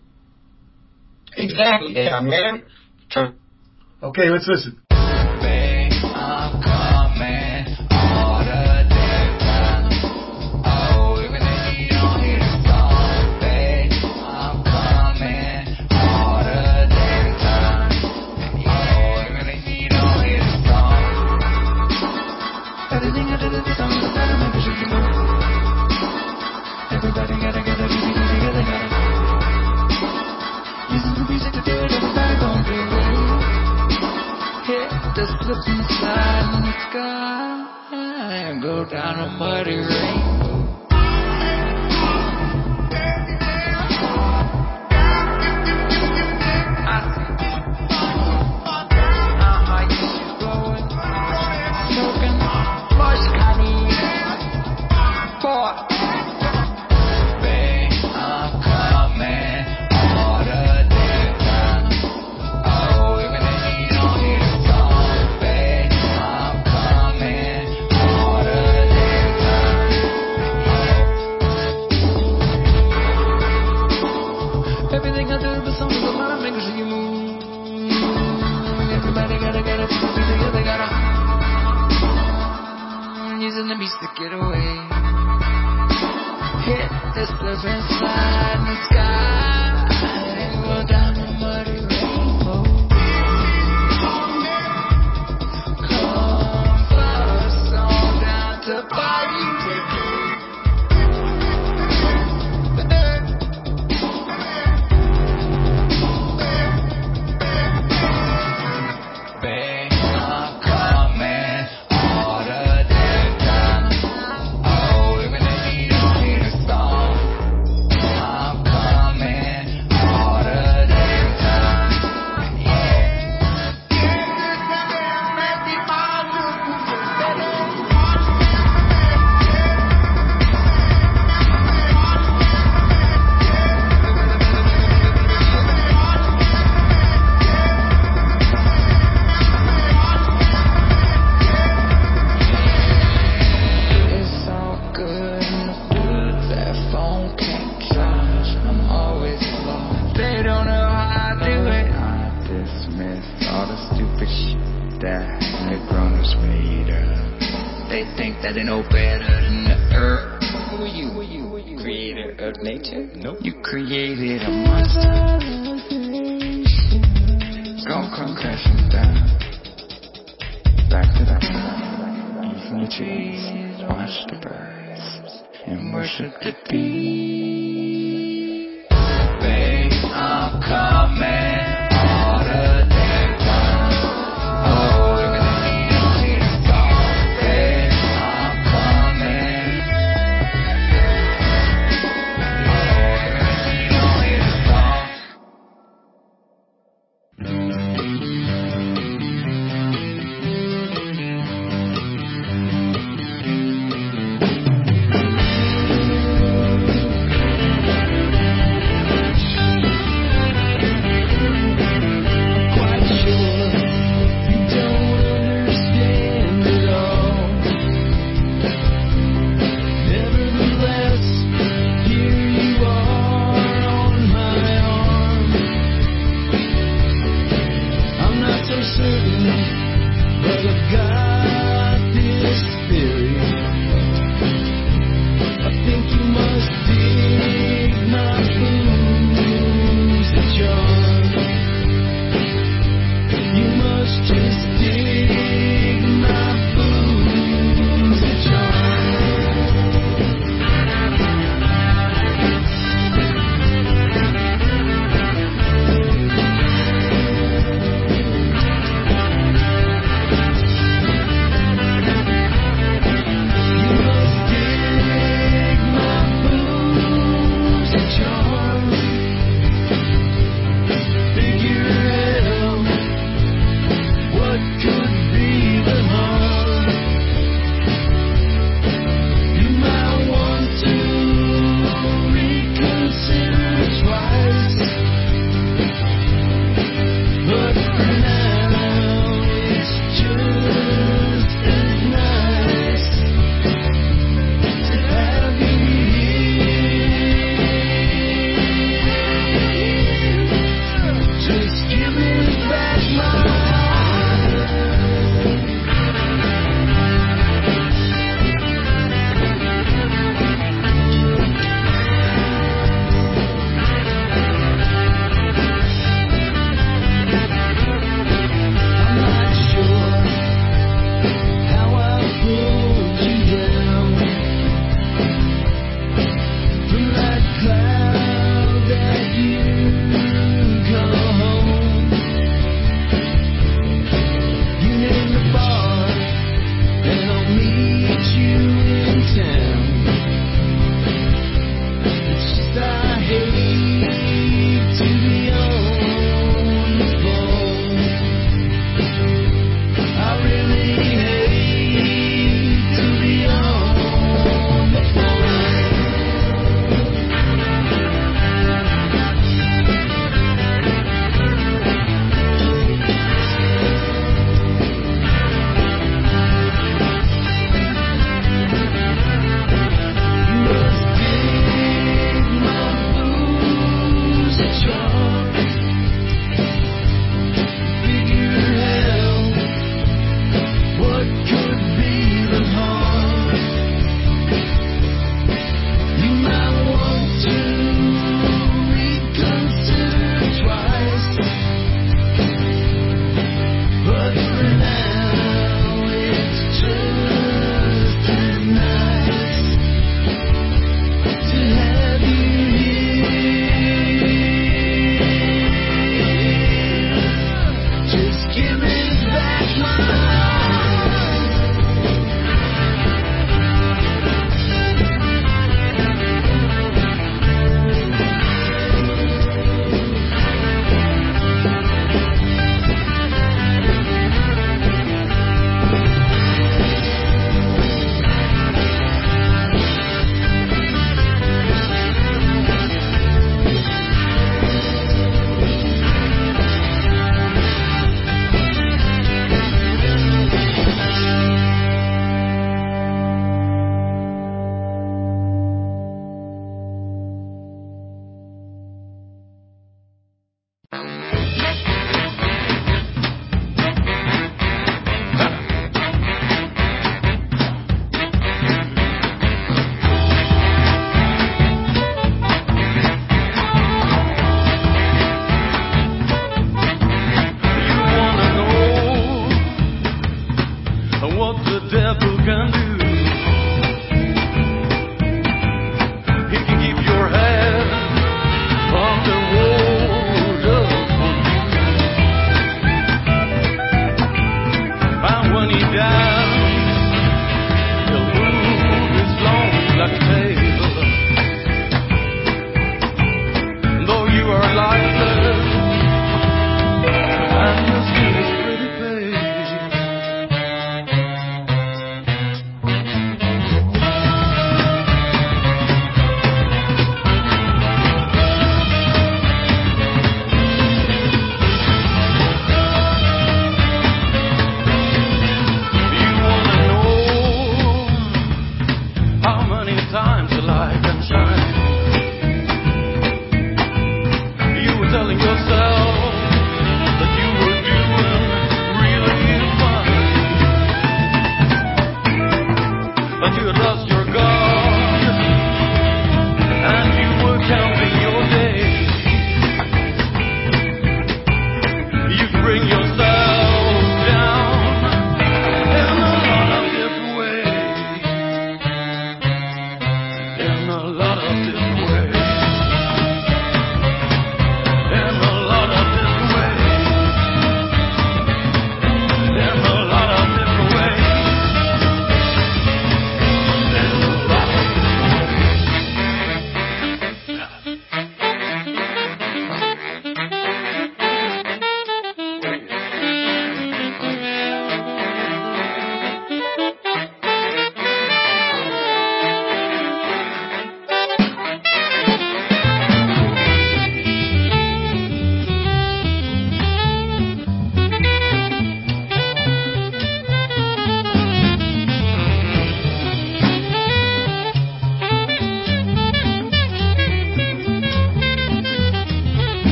Exactly. Yeah, man. Okay, let's listen. Everybody gotta get a together. do it every back on freeway. Hit the slip and slide in the sky and go down a muddy rainbow. Using the beats to get away. Hit the slip and slide in the sky and go down the muddy rainbow. Come fly us on down to Bayou Ticket. Babe, I'm coming all the damn time. Oh, even if you don't hear the song, I'm coming all the damn time. Yeah. It's all good in the woods, that phone can't charge. I'm always alone. They don't know how I do it. I dismiss all the stupid shit that the grown-ups made up. They think that they know better than the earth. Who are you? Who are you? Who are you? Creator of nature? Nope. You created a monster. It's gonna come crashing down. Back to that. Eat from the trees, watch the birds, and worship the beat. Babe, I'm coming all the damn time. Oh, even if you don't hear the song, babe, I'm coming. Oh, even if you don't hear the song.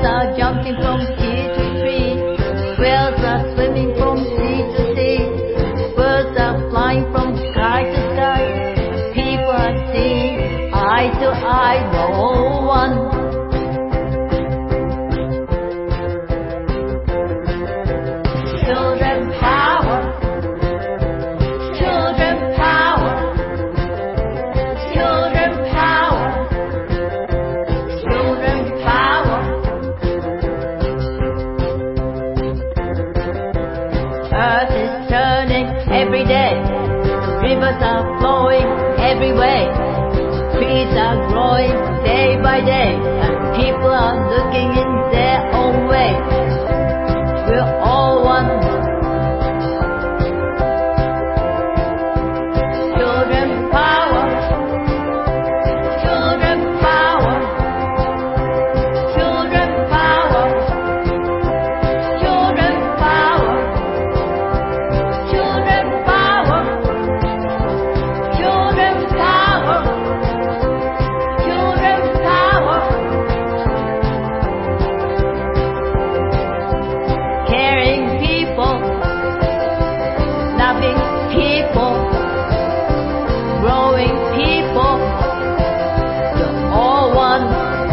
are jumping from tree to tree. Whales are swimming from sea to sea. Birds are flying from sky to sky. People are seeing eye to eye, no one. Children power. Children power. Children power. Children power. Earth is turning every day. Rivers are flowing every way. Trees are growing day by day. And people are looking in their own way. We're all one. Children power. Children power. Children power. Children power. Children power. Children power. Children power. Caring people, loving people, growing people, you're all one.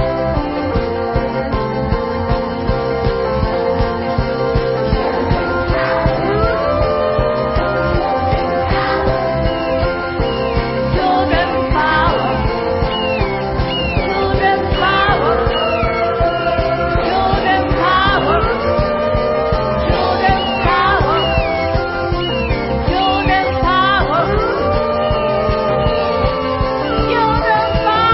Children power. Children power. Children power. Children power. Children power. Children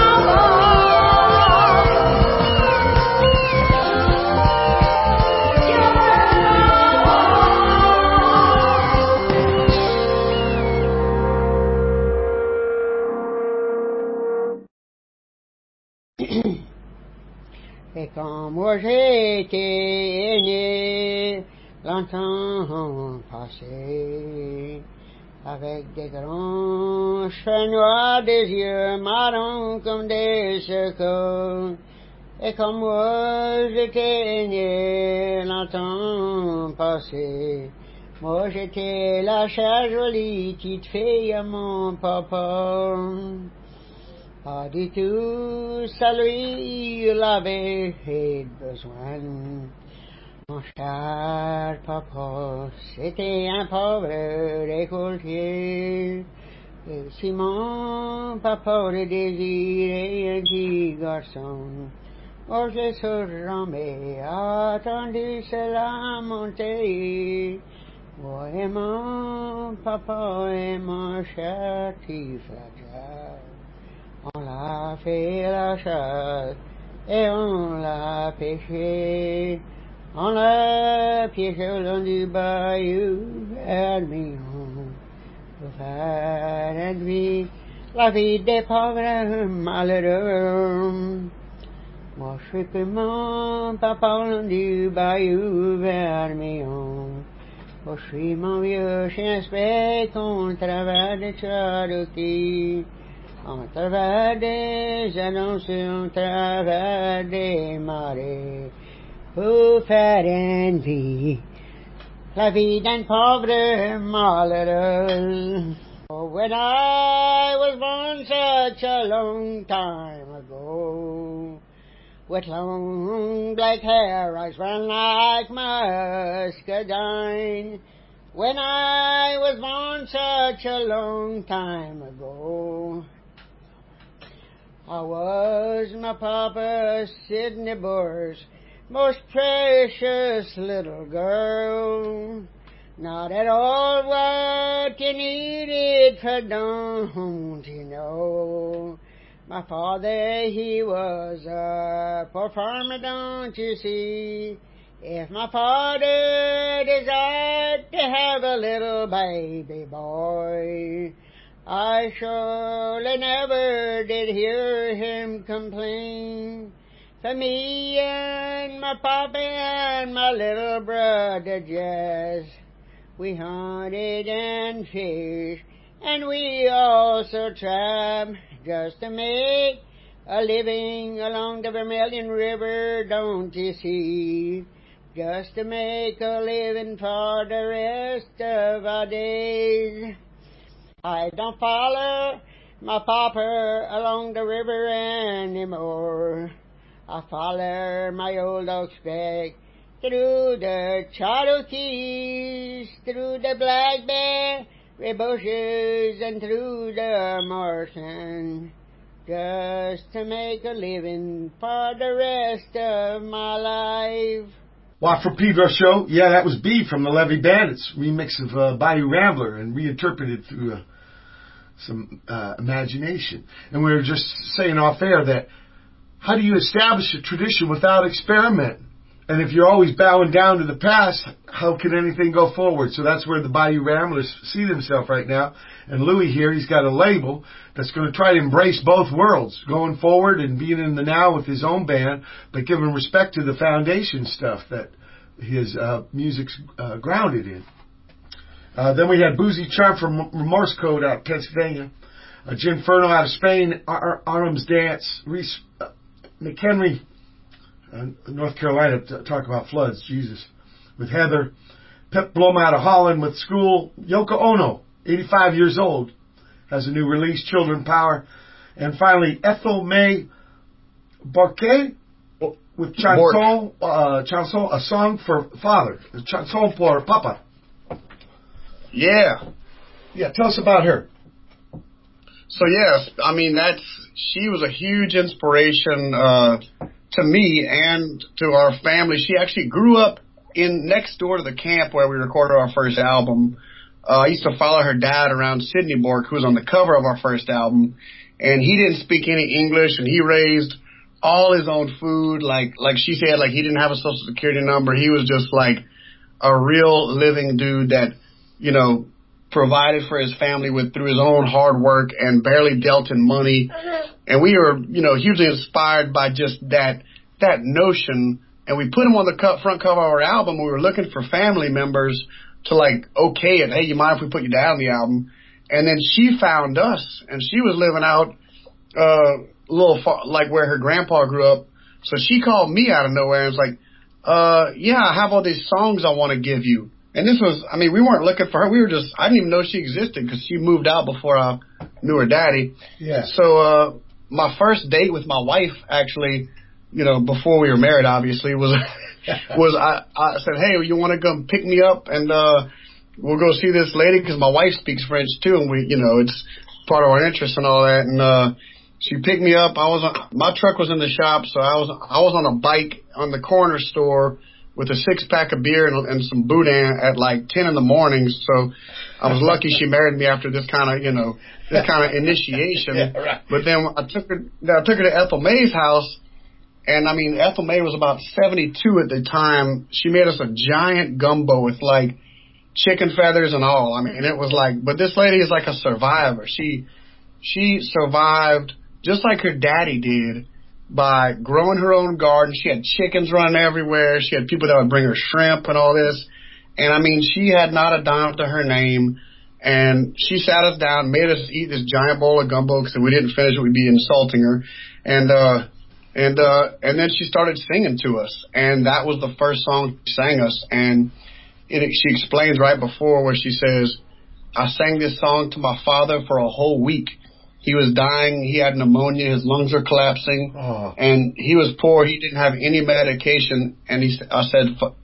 Et quand moi j'étais né, longtemps passé, avec des grands cheveux noirs, des yeux marrons comme des cercles. Et comme moi j'étais né, longtemps passé, moi j'étais la chère jolie petite fille à mon papa. Pas du tout, ça lui il avait besoin. Mon cher papa, c'était un pauvre récoltier. Et si mon papa le désirait un petit garçon, moi je serais jamais attendu cela monter. Moi et mon papa et mon cher petit frère, on l'a fait la chasse et on l'a pêché. On l'a piégé au long du bayou vers Mion pour faire réduire la vie des pauvres malheureux. Moi je suis que mon papa au long du bayou vers Mion. Moi je suis mon vieux chien spec au travers des Cherokee. En travers des annonces, en travers des marées, pour faire une vie, la vie d'un pauvre malheureux. Oh, when I was born such a long time ago, with long black hair, eyes ran like muscadine. When I was born such a long time ago, I was my Papa Sidney Boer's most precious little girl. Not at all what you needed for, don't you know? My father, he was a poor farmer, don't you see? If my father desired to have a little baby boy, I surely never did hear him complain. For me and my papa and my little brother Jess, we hunted and fished, and we also trapped just to make a living along the Vermilion River, don't you see? Just to make a living for the rest of our days. I don't follow my papa along the river anymore. I follow my old oak back through the Charter Keys, through the blackberry bushes, and through the marshland, just to make a living for the rest of my life. Watford Pedro Show. Yeah, that was B from the Levee Bandits, remix of uh, Bayou Rambler and reinterpreted through uh, some uh, imagination. And we were just saying off air that how do you establish a tradition without experiment? And if you're always bowing down to the past, how can anything go forward? So that's where the Bayou Ramblers see themselves right now. And Louis here, he's got a label that's going to try to embrace both worlds, going forward and being in the now with his own band, but giving respect to the foundation stuff that his uh, music's uh, grounded in. Uh, then we had Boozy Charm from Remorse Code out of Pennsylvania. Uh, Jim Ferno out of Spain. Ar- Arms Dance. Reese uh, McHenry, uh, North Carolina, to talk about floods. Jesus. With Heather. Pep Blom out of Holland with School. Yoko Ono, eighty-five years old, has a new release, Children Power. And finally, Ethel May Borquet with Chanson, uh, Chanson, a song for father. Chanson pour papa. Yeah. Yeah, tell us about her. So, yes, I mean, that's, she was a huge inspiration uh, to me and to our family. She actually grew up in next door to the camp where we recorded our first album. Uh, I used to follow her dad around Sydney Bork, who was on the cover of our first album, and he didn't speak any English, and he raised all his own food. Like, like she said, like he didn't have a social security number. He was just like a real living dude that, you know, provided for his family with through his own hard work and barely dealt in money. And we were, you know, hugely inspired by just that that notion. And we put him on the cut, front cover of our album. We were looking for family members to like okay it. Hey, you mind if we put you down on the album? And then she found us, and she was living out uh, a little far, like where her grandpa grew up. So she called me out of nowhere and was like, uh, "Yeah, I have all these songs I want to give you." And this was, I mean, we weren't looking for her. We were just, I didn't even know she existed because she moved out before I knew her daddy. Yeah. So, uh, my first date with my wife, actually, you know, before we were married, obviously, was, was I, I said, "Hey, you want to come pick me up and, uh, we'll go see this lady?" Because my wife speaks French too. And we, you know, it's part of our interest and all that. And, uh, she picked me up. I was on, my truck was in the shop. So I was, I was on a bike on the corner store with a six pack of beer and, and some boudin at like ten in the morning. So I was lucky she married me after this kind of, you know, this kind of initiation. Yeah, right. But then I took her, I took her to Ethel May's house. And I mean, Ethel May was about seventy-two at the time. She made us a giant gumbo with like chicken feathers and all. I mean, it was like, but this lady is like a survivor. She, she survived just like her daddy did, by growing her own garden. She had chickens running everywhere. She had people that would bring her shrimp and all this. And I mean, she had not a dime to her name. And she sat us down, made us eat this giant bowl of gumbo because if we didn't finish it, we'd be insulting her. And, uh, and, uh, and then she started singing to us. And that was the first song she sang us. And it, she explains right before where she says, "I sang this song to my father for a whole week. He was dying. He had pneumonia. His lungs were collapsing. Oh. And he was poor. He didn't have any medication." And he, I said,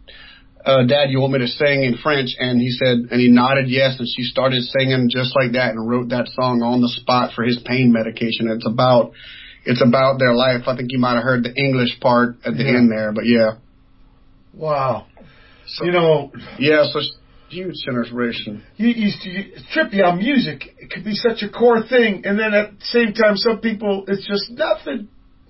uh, "Dad, you want me to sing in French?" And he said, and he nodded yes. And she started singing just like that and wrote that song on the spot for his pain medication. It's about, it's about their life. I think you might have heard the English part at the yeah. end there, but yeah. Wow. So, you know. Yeah, so huge inspiration. You, you, you, it's trippy how music, it could be such a core thing, and then at the same time, some people, it's just nothing.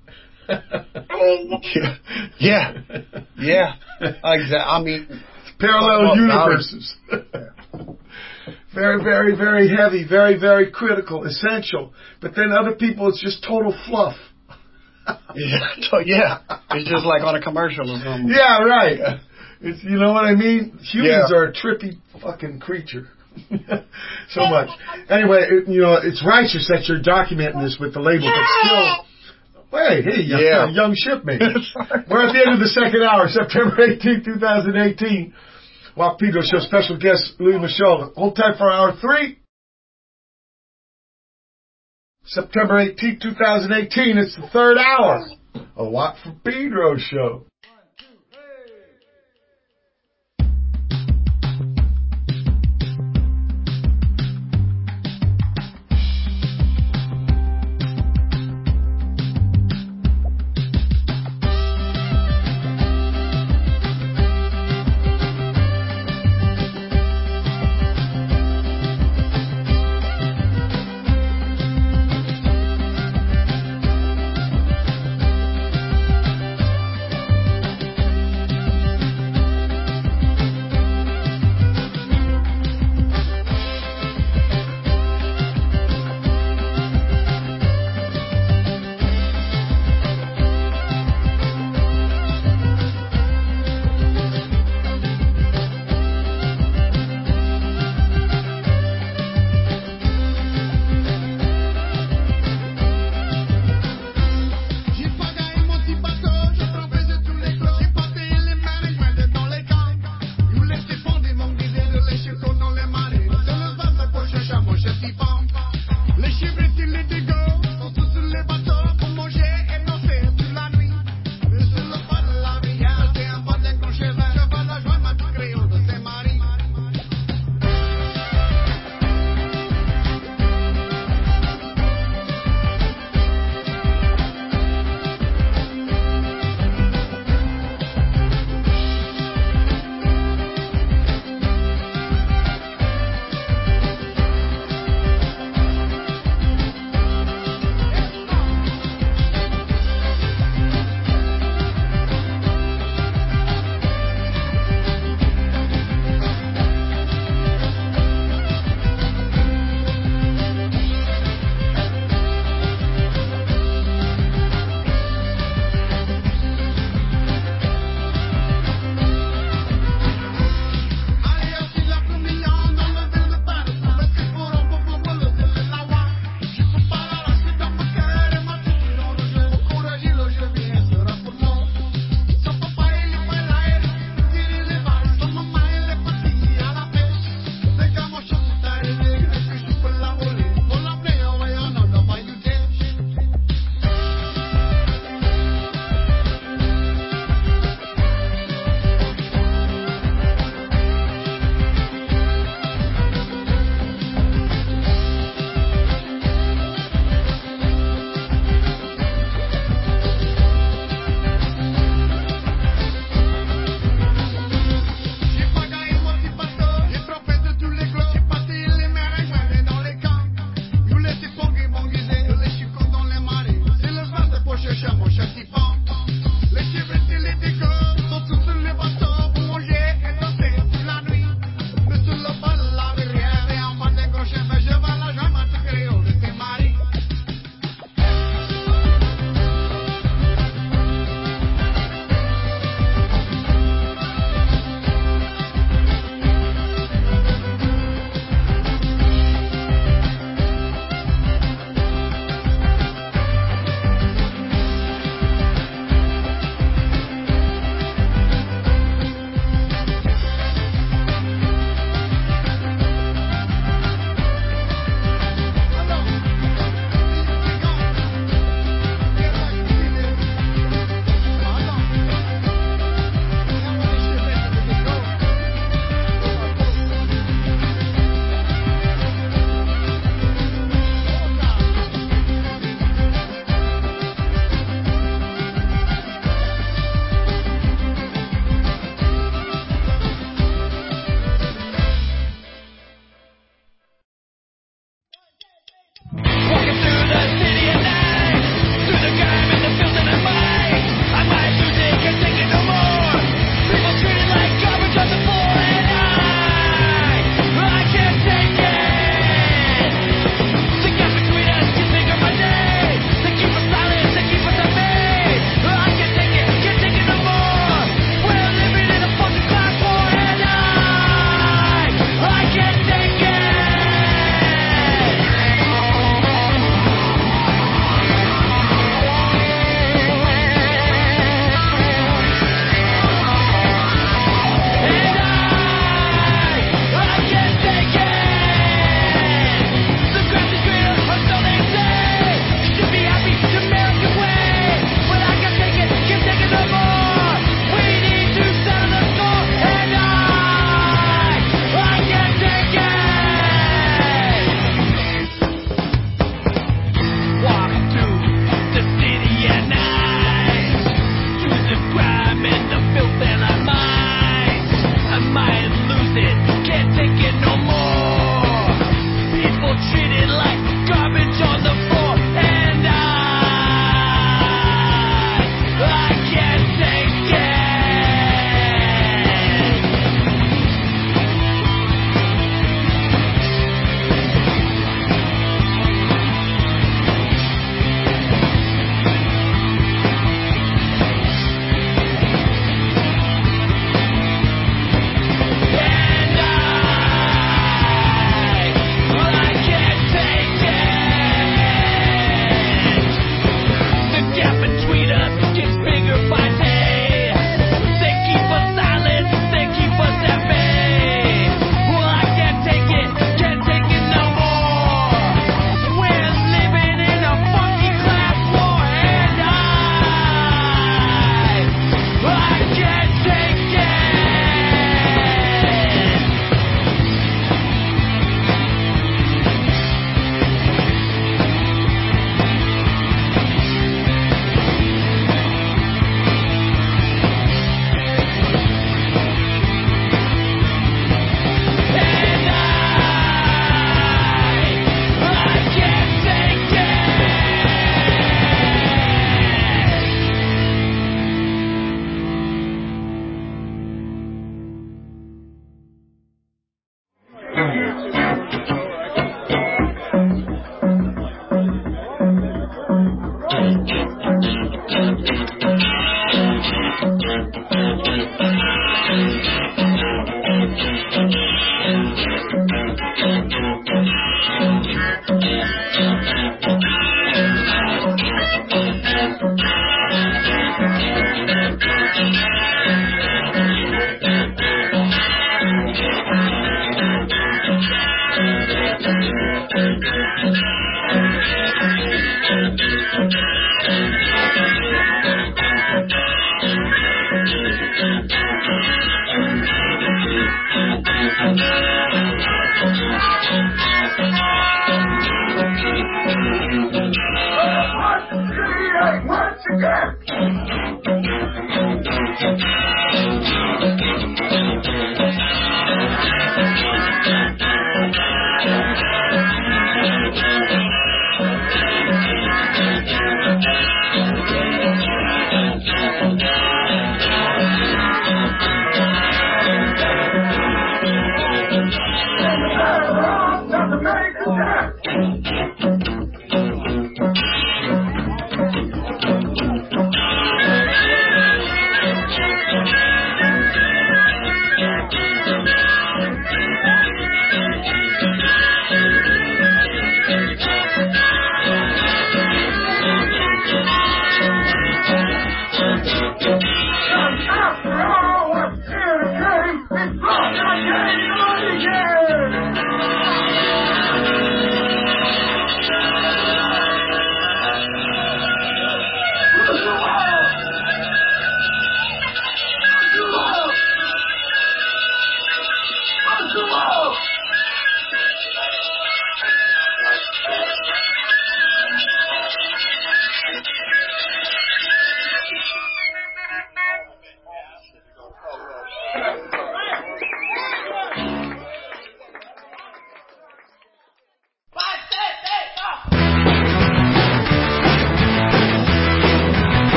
yeah, yeah, yeah. Exactly. I mean, parallel universes. Very, very, very heavy, very, very critical, essential. But then other people, it's just total fluff. yeah, yeah. It's just like on a commercial or something. Yeah, right. Yeah. It's, you know what I mean? Humans yeah. are a trippy fucking creature. So much. Anyway, it, you know, it's righteous that you're documenting this with the label, but still, Wait, hey, young, Yeah. young shipmate. We're at the end of the second hour, September eighteenth, twenty eighteen. Watt Pedro Show special guest Louis Michel. Hold tight for hour three. September eighteenth, twenty eighteen. It's the third hour. A Watt from Pedro Show.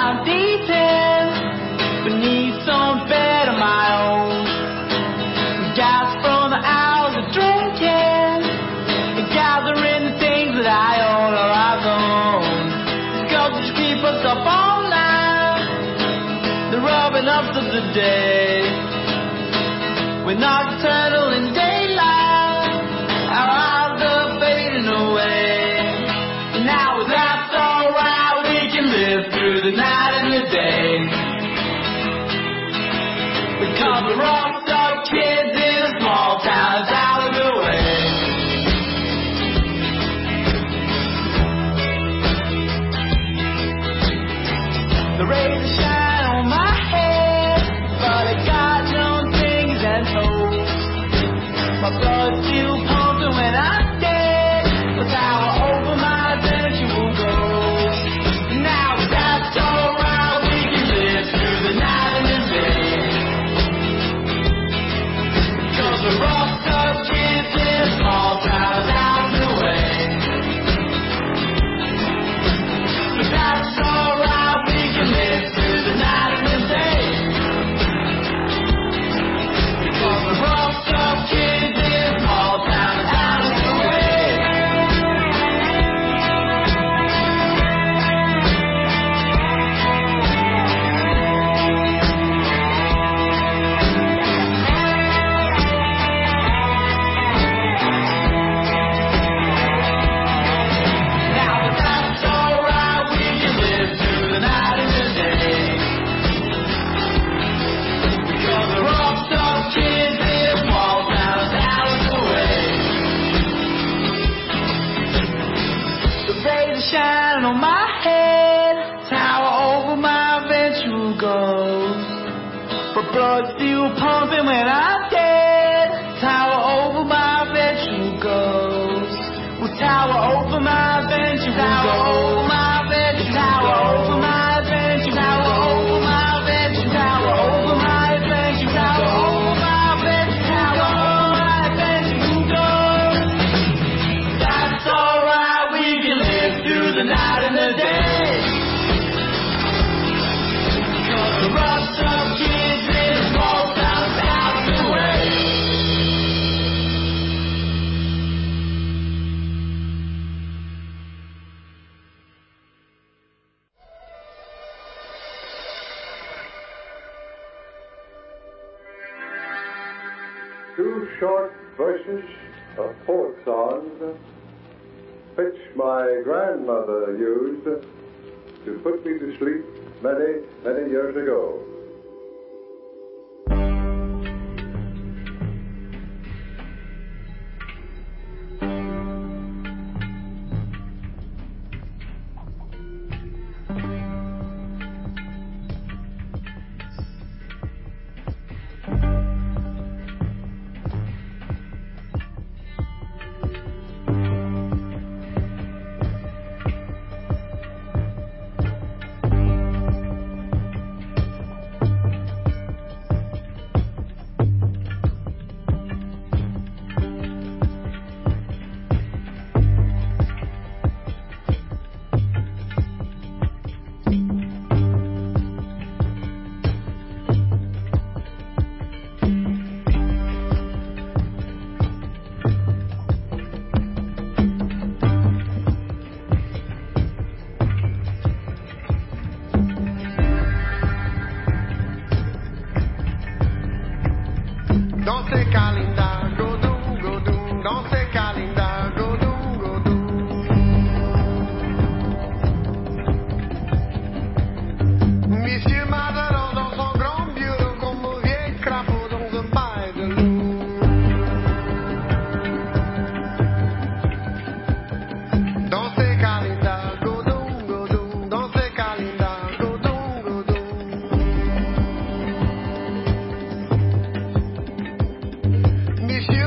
I'm eating beneath some bed of my own. Gas from the hours of drinking and gathering the things that I own or I've owned. Sculptures keep us up all night, the rubbing ups of the day. We're nocturnal in daylight, our eyes are fading away. Now that's alright, we can live through the night and the day. Because we're rocked up kids in a small town that's out of the way. The rays shine on my head, but I got no things and toes. My blood still pumping when I'm dead. That's how over my eventual goes. Now that's alright, we can live through the night and the day. Cause we're rocked up kids in a small town out of the way. But that's alright, we can live through the night and the day. Because we're rocked up kids in a small town out of the way. Now that that's alright, we can live through the night and the day. Because we're rocked up kids in a small town out of the way. The rays are shining on my head, tower over my eventual goals. But blood still pumping when I'm dead, tower over my eventual goals. Will tower over my eventual tower over my eventual tower over my eventual tower over my eventual tower over my eventual tower over my eventual tower over my eventual goals. That's alright, we can live through the night and the day. Cause the rough up kids in a small town out of the way. Two short verses of folk songs which my grandmother used to put me to sleep many, many years ago. Danser Kalinda, godou, godou, danser Kalinda, godou, godou. Monsieur Madelon dans son grand bureau comme un vieil crapaud dans un bail de loup. Danser Kalinda, godou, godou, danser Kalinda, godou, godou. Monsieur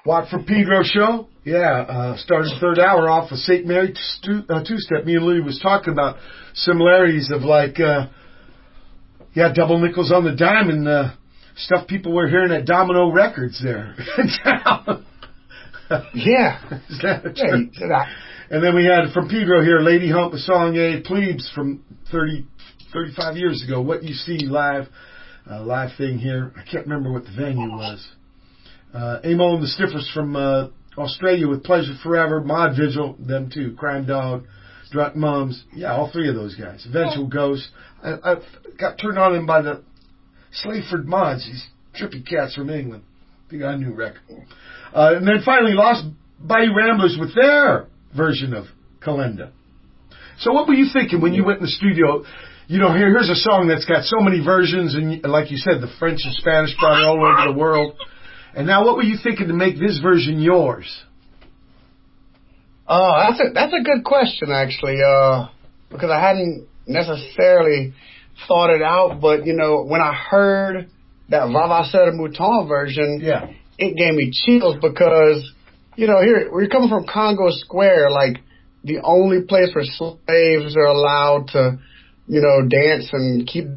Watt from Pedro show. Yeah, uh, started the third hour off with Saint Mary two, uh, two-step. Me and Louie was talking about similarities of like, uh, yeah, double nickels on the dime and uh, stuff people were hearing at Domino Records there in town. Yeah. Is that yeah, that. And then we had from Pedro here, Lady Hump, a song, A Plebes from thirty, thirty-five years ago. What You See live, uh, live thing here. I can't remember what the venue was. Uh, Amo and the Stiffers from uh, Australia with Pleasure Forever, Mod Vigil, them too, Crime Dog, Drunk Mums, yeah, all three of those guys. Eventual Ghost. I, I got turned on him by the Slayford Mods, these trippy cats from England. They got a new record. Uh, and then finally Lost Bayou Ramblers with their version of Calenda. So what were you thinking when you went in the studio? You know, here, here's a song that's got so many versions, and like you said, the French and Spanish brought it all over the world. And now what were you thinking to make this version yours? Uh, that's a, that's a good question, actually, uh, because I hadn't necessarily thought it out, but, you know, when I heard that Vavasseur de Mouton version, yeah. it gave me chills because, you know, here, we're coming from Congo Square, like, the only place where slaves are allowed to, you know, dance and keep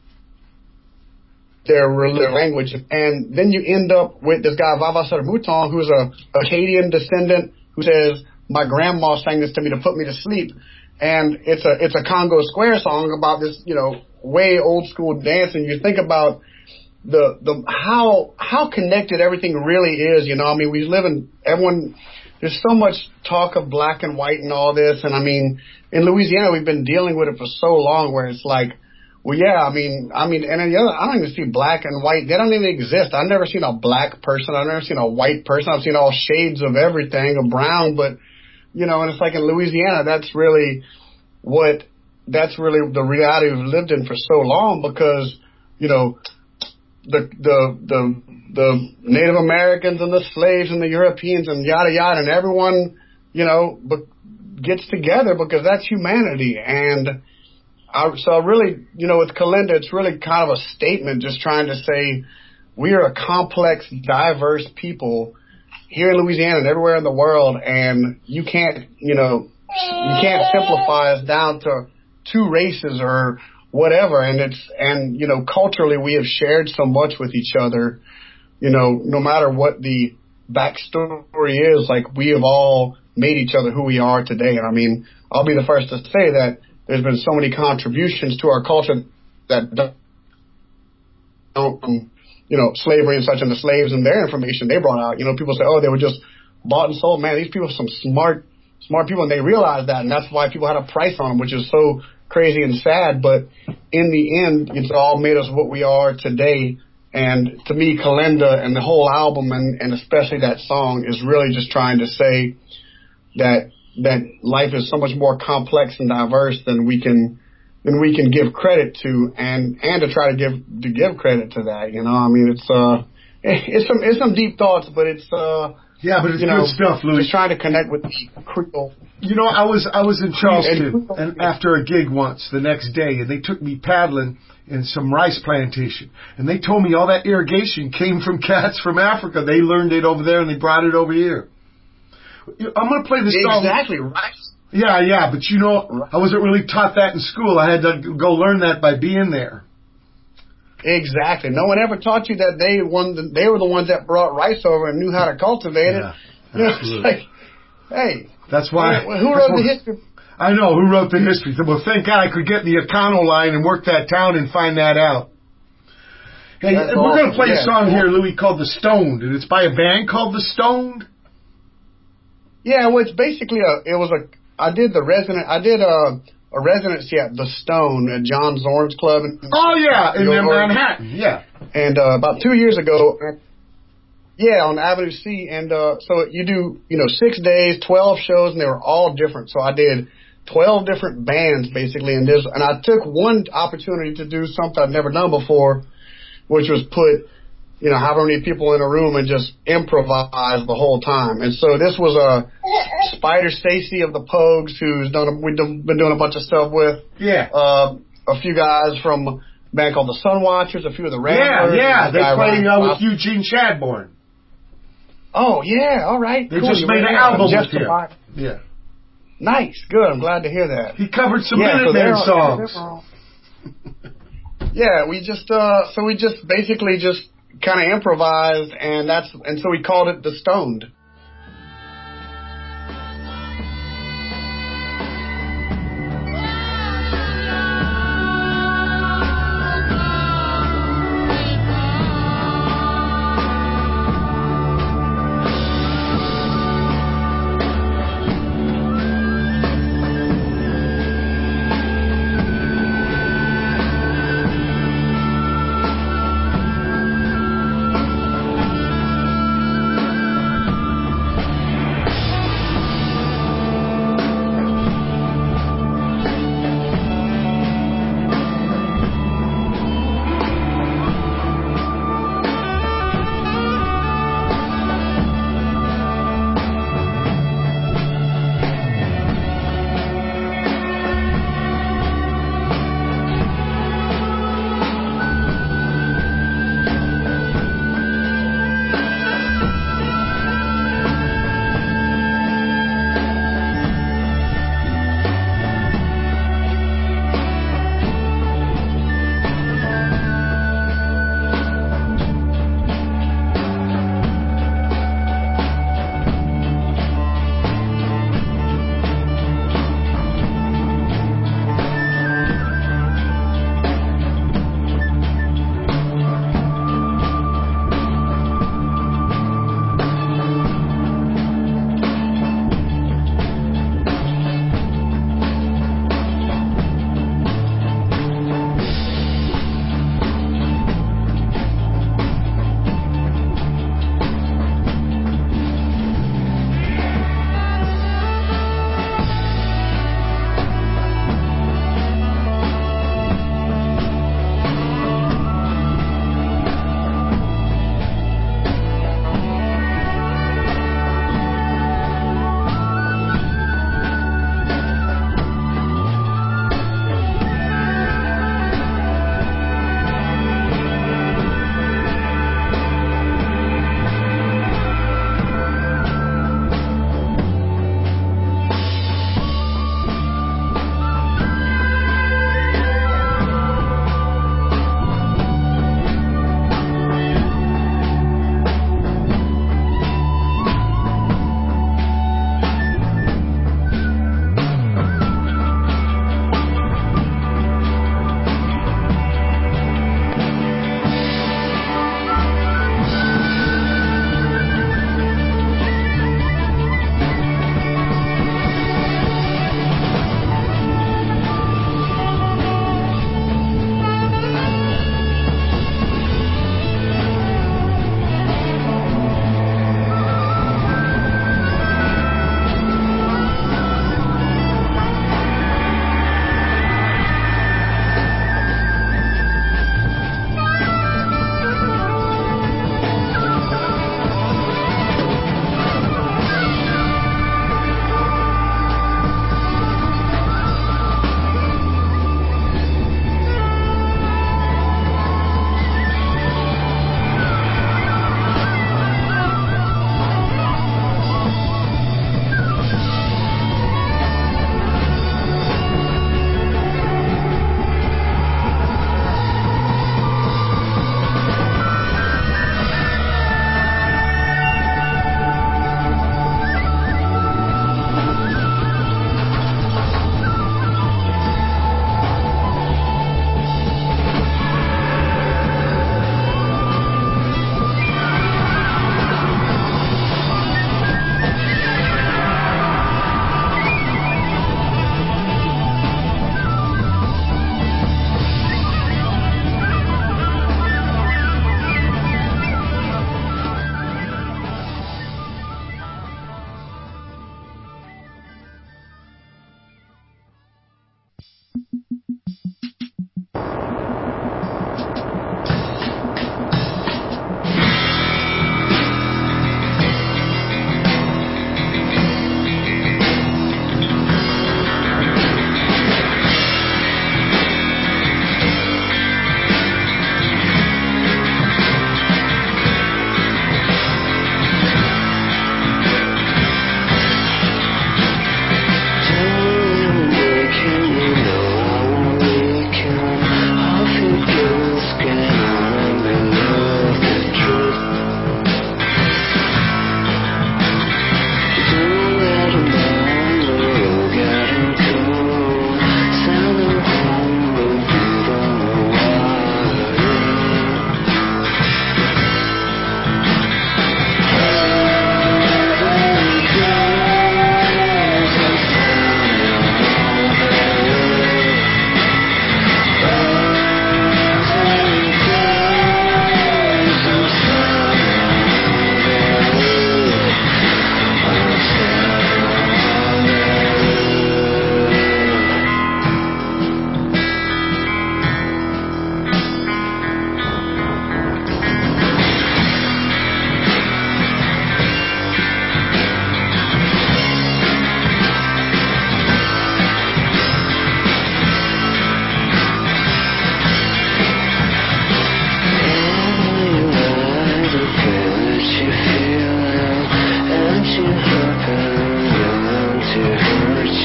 their religious language. And then you end up with this guy, Vavasseur de Mouton, who's a Acadian descendant, who says, my grandma sang this to me to put me to sleep. And it's a, it's a Congo Square song about this, you know, way old school dance. And you think about the, the, how, how connected everything really is, you know, I mean, we live in, everyone, there's so much talk of black and white and all this. And I mean, in Louisiana, we've been dealing with it for so long where it's like, well, yeah, I mean, I mean, and then the other, I don't even see black and white. They don't even exist. I've never seen a black person. I've never seen a white person. I've seen all shades of everything, of brown, but, you know, and it's like in Louisiana, that's really what, that's really the reality we've lived in for so long because, you know, the, the, the, the Native Americans and the slaves and the Europeans and yada yada and everyone, you know, gets together because that's humanity. And I, so I really, you know, with Calenda, it's really kind of a statement just trying to say we are a complex, diverse people here in Louisiana and everywhere in the world, and you can't, you know, you can't simplify us down to two races or whatever. And it's, and, you know, culturally we have shared so much with each other, you know, no matter what the backstory is, like we have all made each other who we are today. And I mean, I'll be the first to say that there's been so many contributions to our culture that don't, um, you know, slavery and such, and the slaves and their information they brought out. You know, people say, oh, they were just bought and sold. Man, these people are some smart, smart people, and they realize that, and that's why people had a price on them, which is so crazy and sad. But in the end, it's all made us what we are today. And to me, Calenda and the whole album, and, and especially that song, is really just trying to say that that life is so much more complex and diverse than we can than we can give credit to, and and to try to give to give credit to that. You know, I mean, it's uh, it's some it's some deep thoughts, but it's uh, yeah, but it's you good know, stuff, Louis. Just trying to connect with the Creole. You know, I was I was in Charleston and after a gig once the next day, and they took me paddling in some rice plantation, and they told me all that irrigation came from cats from Africa. They learned it over there and they brought it over here. I'm going to play this song. Exactly, right. Yeah, yeah, but you know, I wasn't really taught that in school. I had to go learn that by being there. Exactly. No one ever taught you that they won. They were the ones that brought rice over and knew how to cultivate it. Yeah, you know, it's like, hey, that's why. Who, who wrote the history? I know who wrote the history. Well, thank God I could get in the Econo line and work that town and find that out. Hey, that's we're awesome. going to play yeah, a song cool. here, Louis, called The Stoned, and it's by a band called The Stoned. Yeah, well, it's basically a. It was a. I did the resident. I did a a residency at the Stone at John Zorn's Club. In, oh yeah, in York. Manhattan. Yeah. And uh, about two years ago, yeah, on Avenue C, and uh, so you do you know six days, twelve shows, and they were all different. So I did twelve different bands basically, and this, and I took one opportunity to do something I'd never done before, which was put. You know, however many people in a room and just improvise the whole time. And so this was a Spider Stacy of the Pogues, who's done. A, we've been doing a bunch of stuff with. Yeah. Uh, a few guys from a band called the Sun Watchers, a few of the Ramblers. Yeah, yeah. They play uh, with Rob. Eugene Chadbourne. Oh, yeah, all right. They cool. just You made were an there. album with Justified. him. Yeah. Nice, good. I'm glad to hear that. He covered some yeah, Minutemen so songs. Yeah, we just uh, so we just basically just kind of improvised, and that's and so we called it The Stoned.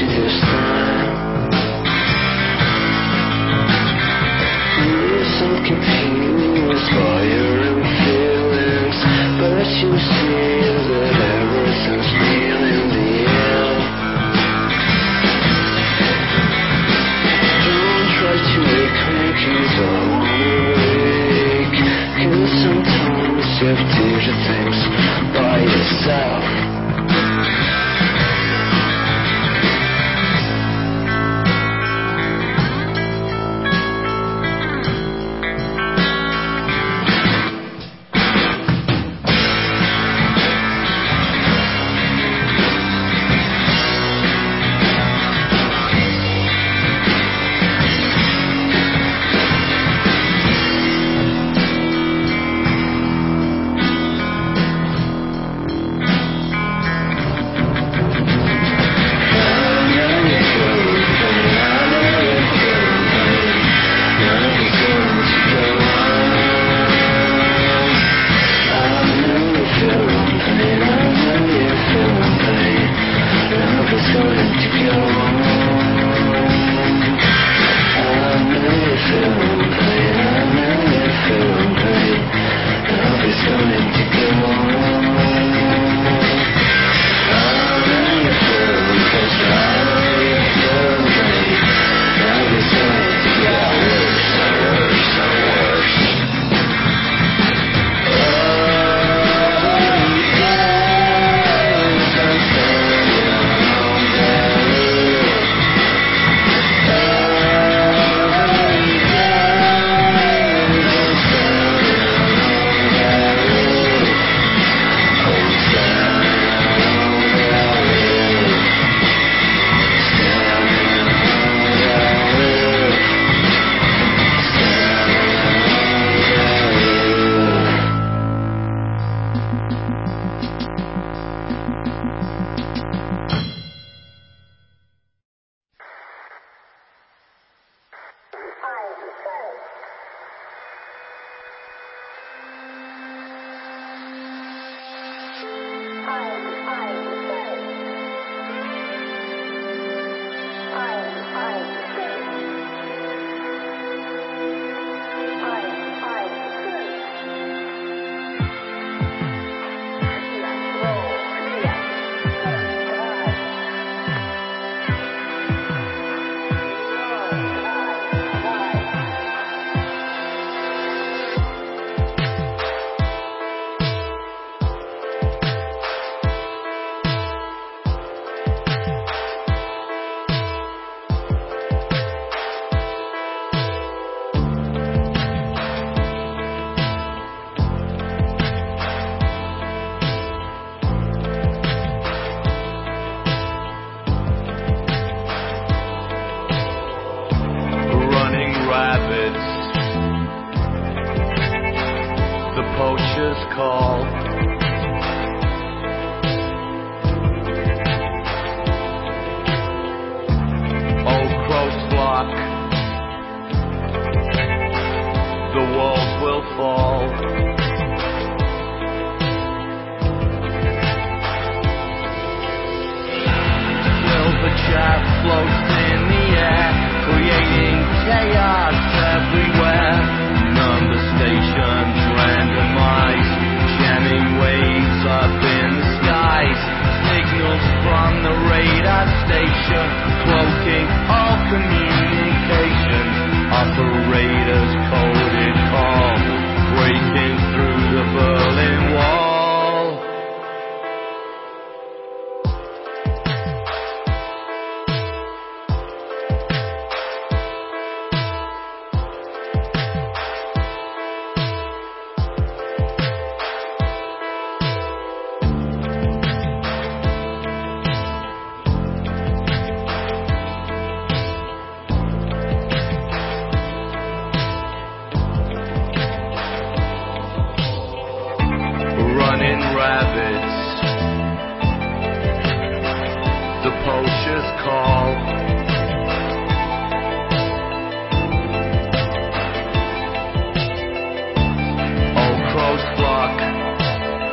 your son. You're so confused by your own feelings, but you see that everything's real in the end. Don't try to wake me 'cause I wanna wake, 'cause sometimes you have to do things by yourself.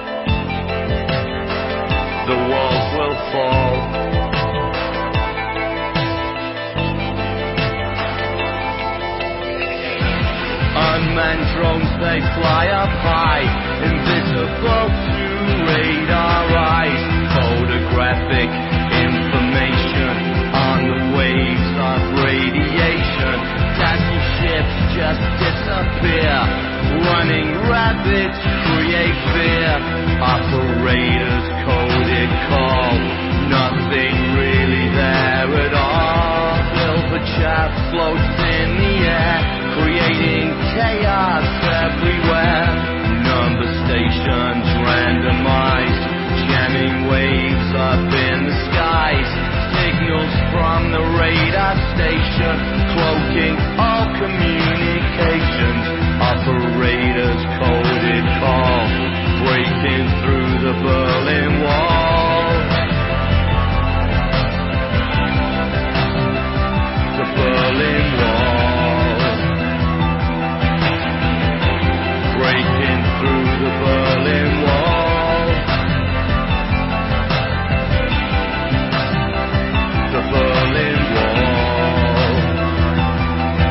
The walls will fall. unmanned drones, they fly up high, invisible to radar eyes. Photographic information on the waves of radiation. Dazzle ships just disappear, running rapids create fear. Operators coded call, nothing really there at all. Silver chaff floats in the air, creating chaos everywhere. Number stations randomized, jamming waves up in the skies. Signals from the radar station, cloaking all communications. Operators coded call, breaking through the Berlin Wall. The Berlin Wall, breaking through the Berlin Wall. The Berlin Wall.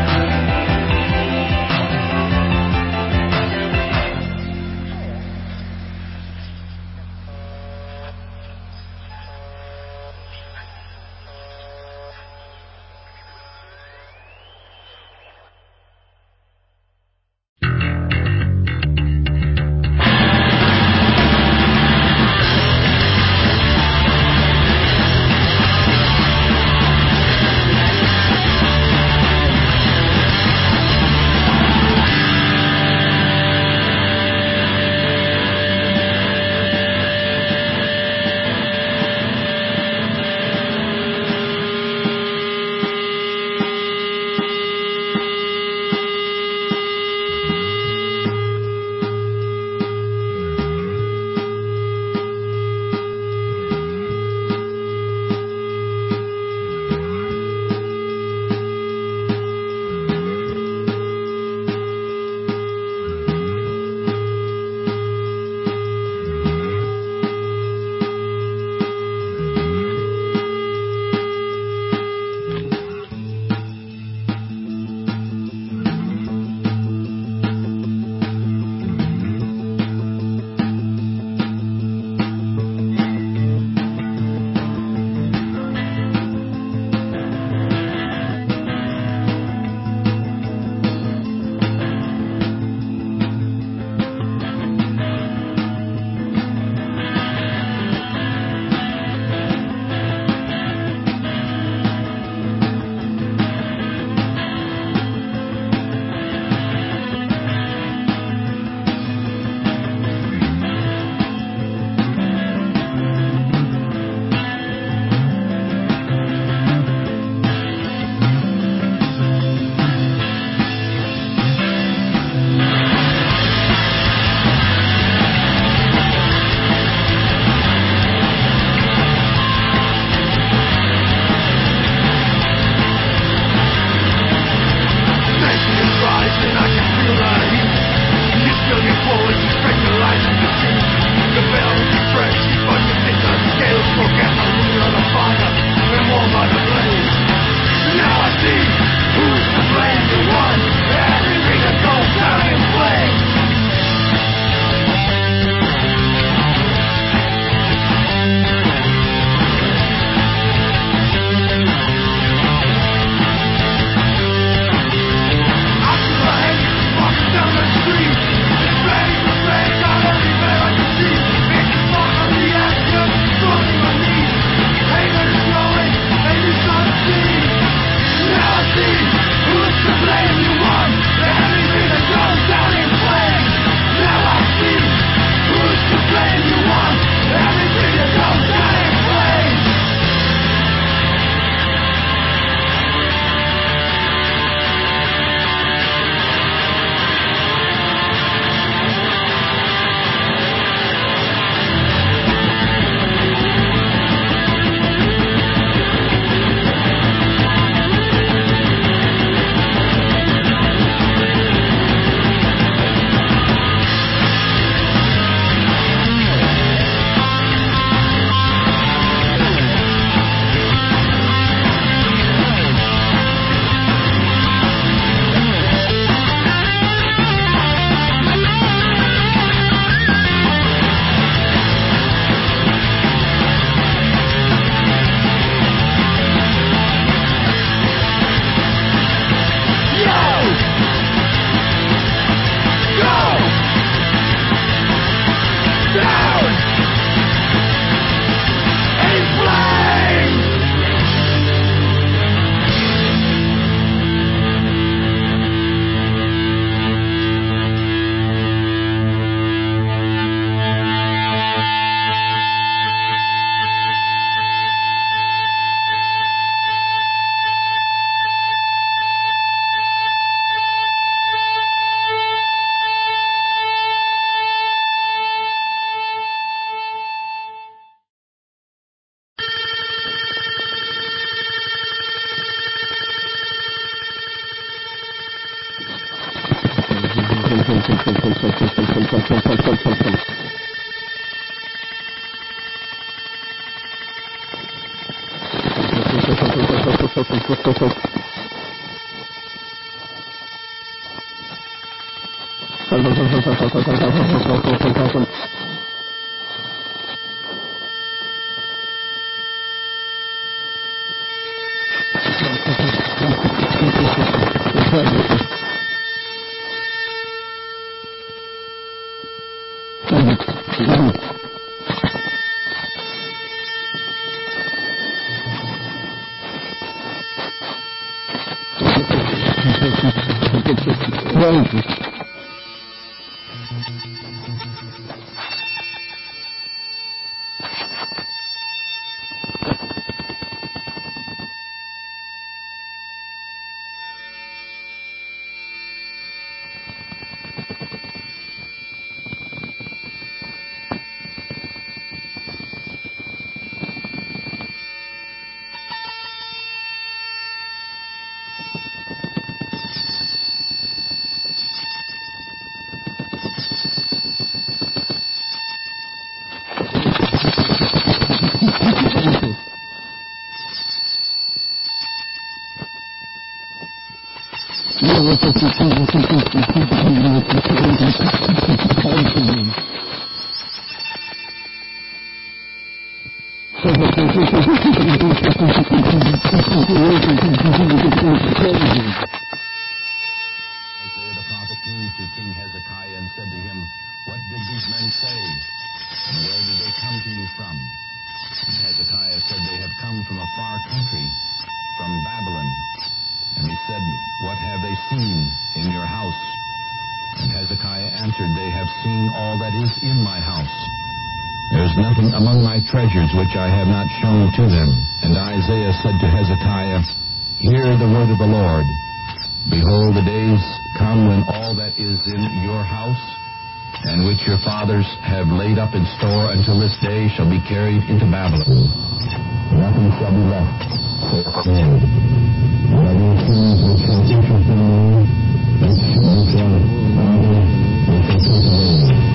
Isaiah the prophet came to King Hezekiah and said to him, "What did these men say? And where did they come to you from?" And Hezekiah said, "They have come from a far country, from Babylon." And he said, "What have they seen in your house?" And Hezekiah answered, "They have seen all that is in my house. There is nothing among my treasures which I have not shown to them." And Isaiah said to Hezekiah, "Hear the word of the Lord. Behold, the days come when all that is in your house, and which your fathers have laid up in store until this day, shall be carried into Babylon. Nothing shall be left, saith the Lord. And of these things which shall interest in me, which you shall father, they shall take away.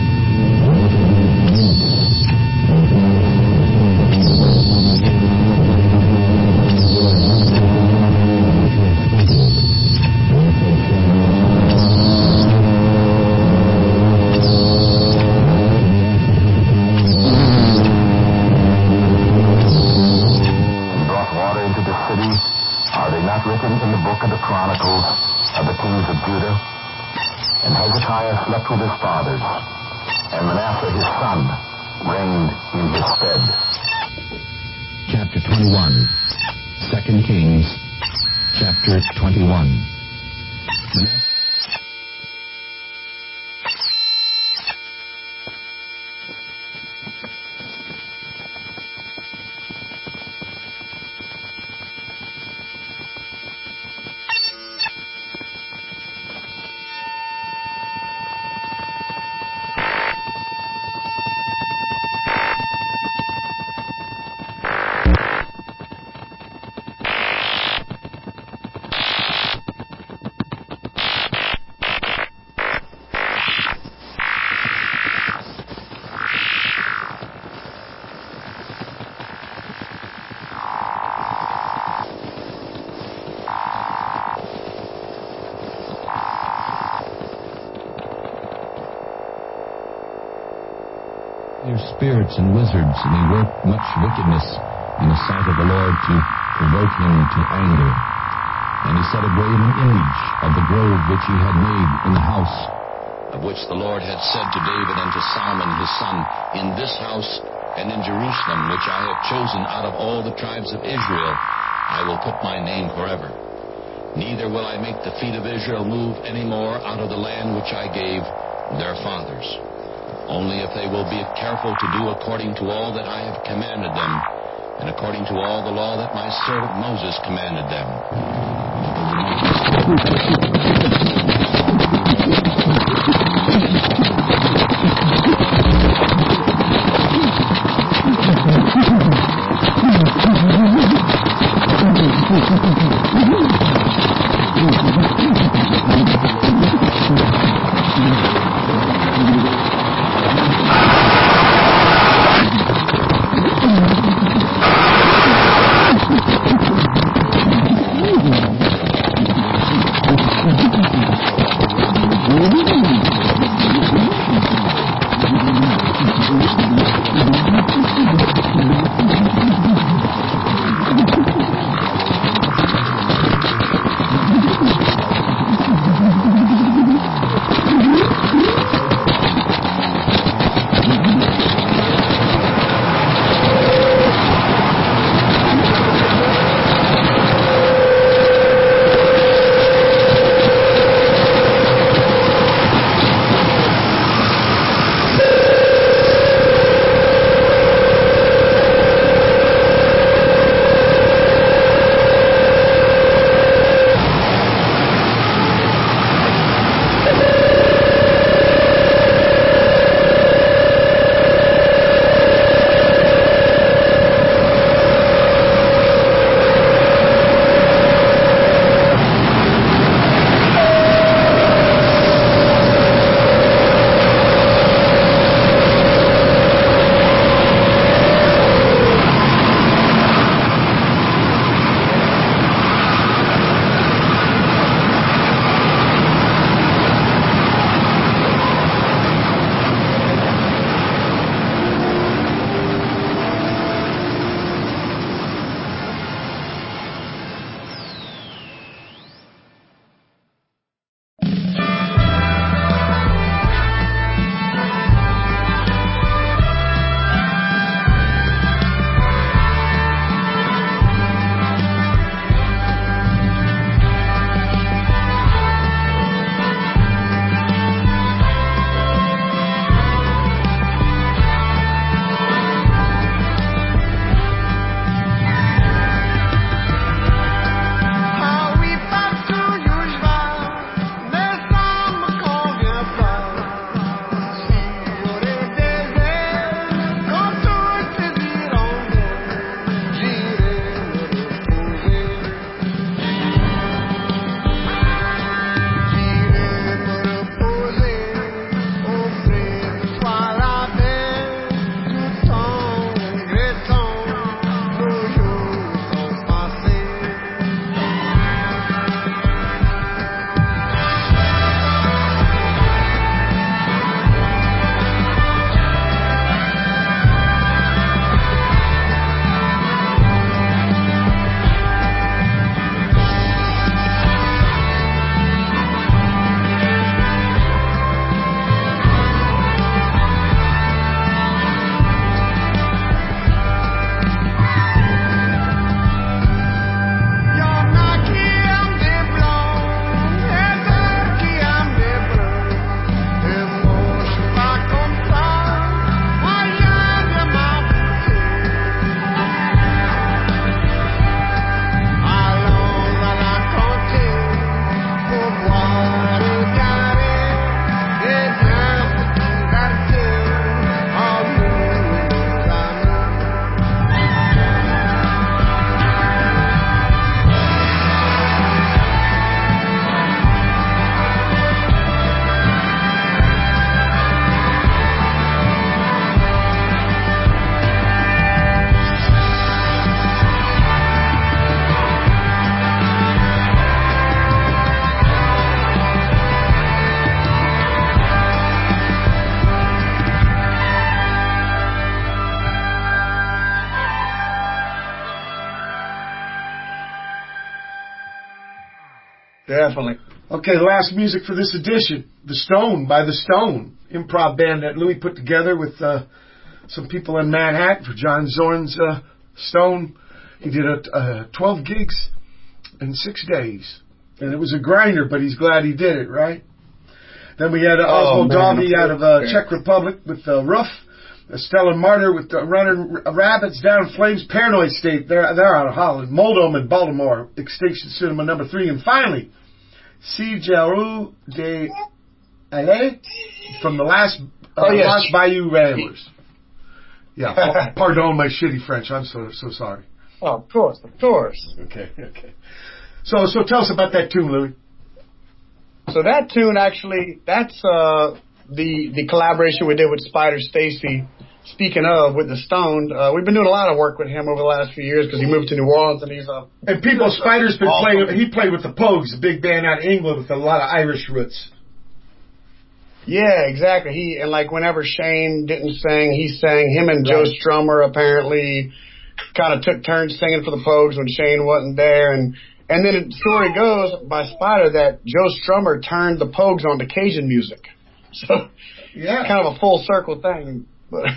And they shall be minutes, and shall written in the book of the Chronicles of the kings of Judah. And Hezekiah slept with his fathers, and Manasseh his son reigned in his stead. Chapter twenty-one. Second Kings, chapter twenty-one. Manasseh spirits and wizards, and he worked much wickedness in the sight of the Lord to provoke him to anger. And he set a graven image of the grove which he had made in the house, of which the Lord had said to David and to Solomon his son, "In this house and in Jerusalem, which I have chosen out of all the tribes of Israel, I will put my name forever. Neither will I make the feet of Israel move any more out of the land which I gave their fathers. Only if they will be careful to do according to all that I have commanded them, and according to all the law that my servant Moses commanded them." Definitely. Okay, the last music for this edition, The Stone by The Stone, improv band that Louis put together with uh, some people in Manhattan for John Zorn's uh, Stone. He did a, uh, twelve gigs in six days. And it was a grinder, but he's glad he did it, right? Then we had uh, Oswald oh, Dovey out of uh, Czech Republic with uh, Ruff. Stella Martyr with uh, Running Rabbits, Down Flames, Paranoid State, they're, they're out of Holland. Moldom in Baltimore, Extinction Cinema number three. And finally, C. Jaru de Ale from the last uh, oh, yes. Lost Bayou Ramblers. Yeah, pardon my shitty French. I'm so so sorry. Oh, of course, of course. Okay, okay. So so tell us about that tune, Louis. So that tune actually, that's uh, the the collaboration we did with Spider Stacy. Speaking of, with the Stoned, uh, we've been doing a lot of work with him over the last few years because he moved to New Orleans and he's a... And people, Spider's been awesome. playing, he played with the Pogues, a big band out of England with a lot of Irish roots. Yeah, exactly. He, and like whenever Shane didn't sing, he sang. Him and Joe Strummer apparently kind of took turns singing for the Pogues when Shane wasn't there. And, and then the story goes by Spider that Joe Strummer turned the Pogues onto Cajun music. So, yeah, kind of a full circle thing. But...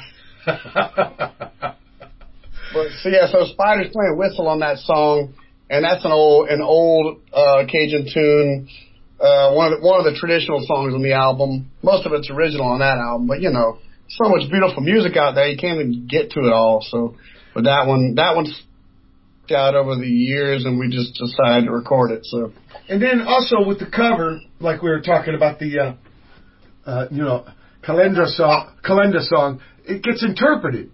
but so yeah, so Spider's playing whistle on that song, and that's an old an old uh, Cajun tune, uh, one of the, one of the traditional songs on the album. Most of it's original on that album, but you know, so much beautiful music out there, you can't even get to it all. So, but that one that one's out over the years, and we just decided to record it. So, and then also with the cover, like we were talking about the, uh, uh, you know, Calendar song, Calendar song. It gets interpreted.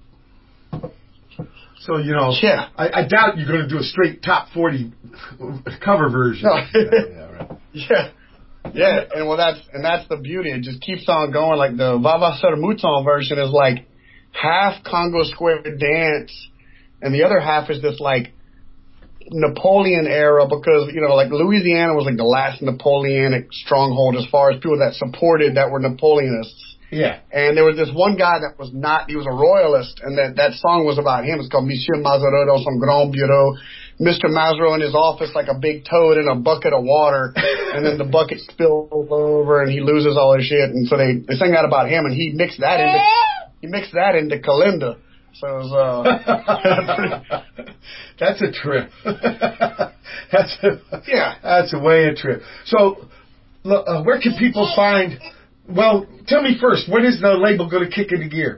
So, you know, yeah. I, I doubt you're going to do a straight top forty cover version. No. yeah, yeah, right. yeah. Yeah, and well, that's and that's the beauty. It just keeps on going. Like the Vava Sur Mouton version is like half Congo Square dance, and the other half is this like Napoleon era, because you know, like Louisiana was like the last Napoleonic stronghold as far as people that supported that were Napoleonists. Yeah. And there was this one guy that was not, he was a royalist, and that, that song was about him. It's called Monsieur Mazareau dans son grand bureau. Mister Mazareau in his office like a big toad in a bucket of water, and then the bucket spills over and he loses all his shit. And so they, they sang that about him, and he mixed that into, he mixed that into Kalinda. So it was, uh, that's a trip. that's a, yeah. That's a way a trip. So, uh, where can people find, well, tell me first, when is the label going to kick into gear?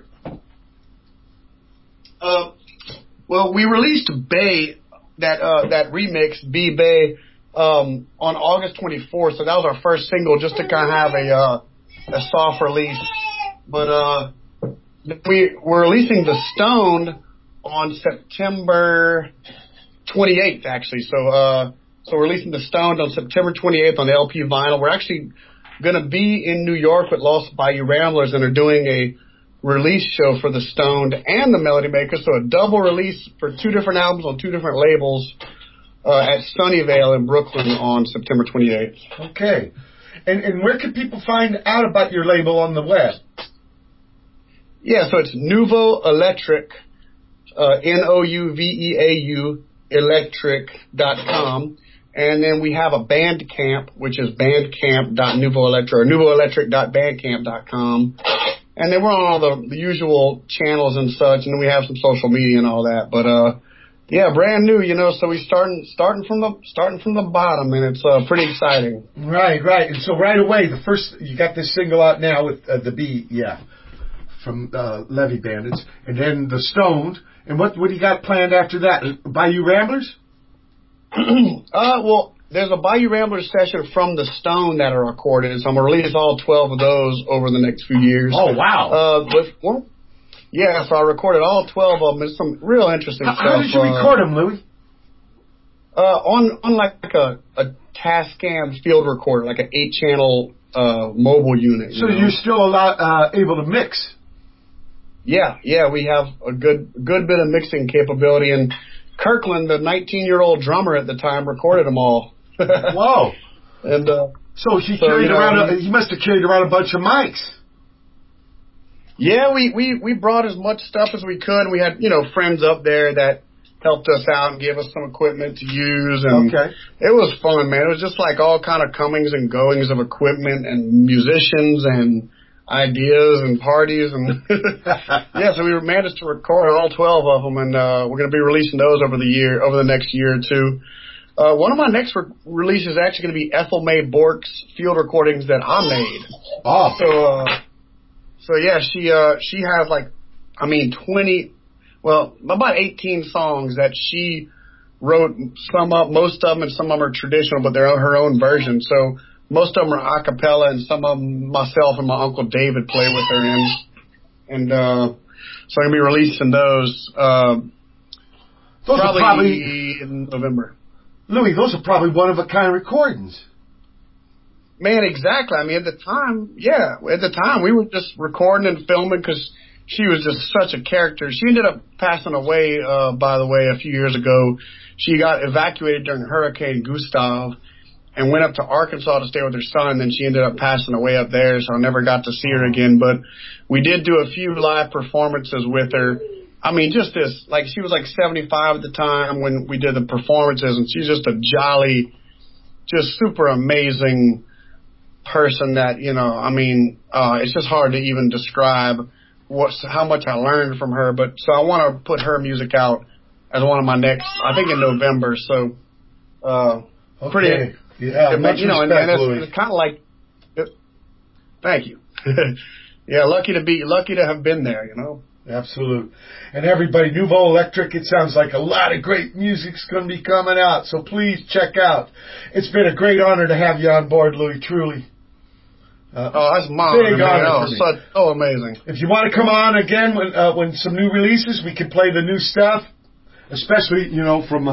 Uh, well, we released Bay, that, uh, that remix, B Bay, um, on August twenty-fourth. So that was our first single, just to kind of have a, uh, a soft release. But, uh, we, we're releasing The Stoned on September twenty-eighth, actually. So, uh, so we're releasing The Stoned on September twenty-eighth on L P vinyl. We're actually going to be in New York with Lost Bayou Ramblers, and are doing a release show for The Stoned and the Melody Makers. So a double release for two different albums on two different labels, uh, at Sunnyvale in Brooklyn on September twenty-eighth. Okay. And, and where can people find out about your label on the web? Yeah, so it's Nouveau Electric, uh, N O U V E A U, electric dot com. And then we have a Bandcamp, which is bandcamp dot nouveau electric, or nouveau electric dot bandcamp dot com. And then we're on all the, the usual channels and such, and then we have some social media and all that. But, uh, yeah, brand new, you know, so we starting, starting from the, starting from the bottom, and it's, uh, pretty exciting. Right, right. And so right away, the first, you got this single out now with uh, the beat, yeah, from, uh, Levy Bandits, and then The Stoned. And what, what do you got planned after that? Bayou Ramblers? uh, well, there's a Bayou Ramblers session from The Stone that are recorded, so I'm going to release all twelve of those over the next few years. Oh, wow. Uh, but, well, yeah, so I recorded all twelve of them. It's some real interesting how, stuff. How did you uh, record them, Louis? Uh, on, on like a, a Tascam field recorder, like an eight channel, uh, mobile unit. So you know? You're still a lot, uh, able to mix? Yeah, yeah, we have a good, good bit of mixing capability, and Kirkland, the nineteen-year-old drummer at the time, recorded them all. Whoa! And uh, so he so, carried you know, around. A, he must have carried around a bunch of mics. Yeah, we we we brought as much stuff as we could. We had, you know, friends up there that helped us out and gave us some equipment to use. And okay. It was fun, man. It was just like all kind of comings and goings of equipment and musicians and ideas and parties. And yeah, so we managed to record all twelve of them, and uh, we're going to be releasing those over the year, over the next year or two. Uh, one of my next re- releases is actually going to be Ethel May Bork's field recordings that I made. Oh. So, uh, so yeah, she, uh, she has like, I mean, twenty, well, about eighteen songs that she wrote, some up, most of them, and some of them are traditional, but they're her own version. So most of them are a cappella, and some of them myself and my Uncle David play with her in. And, uh, so I'm going to be releasing those, uh, those probably, are probably in November. Louis, those are probably one-of-a-kind recordings. Man, exactly. I mean, at the time, yeah, at the time, we were just recording and filming because she was just such a character. She ended up passing away, uh, by the way, a few years ago. She got evacuated during Hurricane Gustav and went up to Arkansas to stay with her son, and then she ended up passing away up there, so I never got to see her again. But we did do a few live performances with her. I mean, just this, like, she was like seventy-five at the time when we did the performances, and she's just a jolly, just super amazing person that, you know, I mean, uh, it's just hard to even describe what's, how much I learned from her. But so I want to put her music out as one of my next, I think in November. So, uh, okay. pretty, yeah, it, much you know, respect, and, and Louis. it's, it's kind of like, it, thank you. Yeah, lucky to be, lucky to have been there, you know. Absolute. And everybody, Nouveau Electric, it sounds like a lot of great music's going to be coming out, so please check out. It's been a great honor to have you on board, Louis, truly. Uh, oh, that's my big honor. Oh, for me. so, so amazing. If you want to come on again when uh, when some new releases, we can play the new stuff, especially, you know, from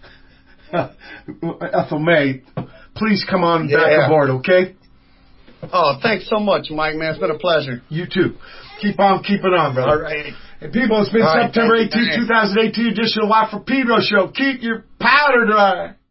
uh, Ethel May. Please come on yeah, back yeah. aboard, okay? Oh, thanks so much, Mike, man. It's been a pleasure. You too. Keep on keeping on, brother. All right. And people, it's been All right, September thank you, eighteenth, twenty eighteen edition of Watt from Pedro Show. Keep your powder dry.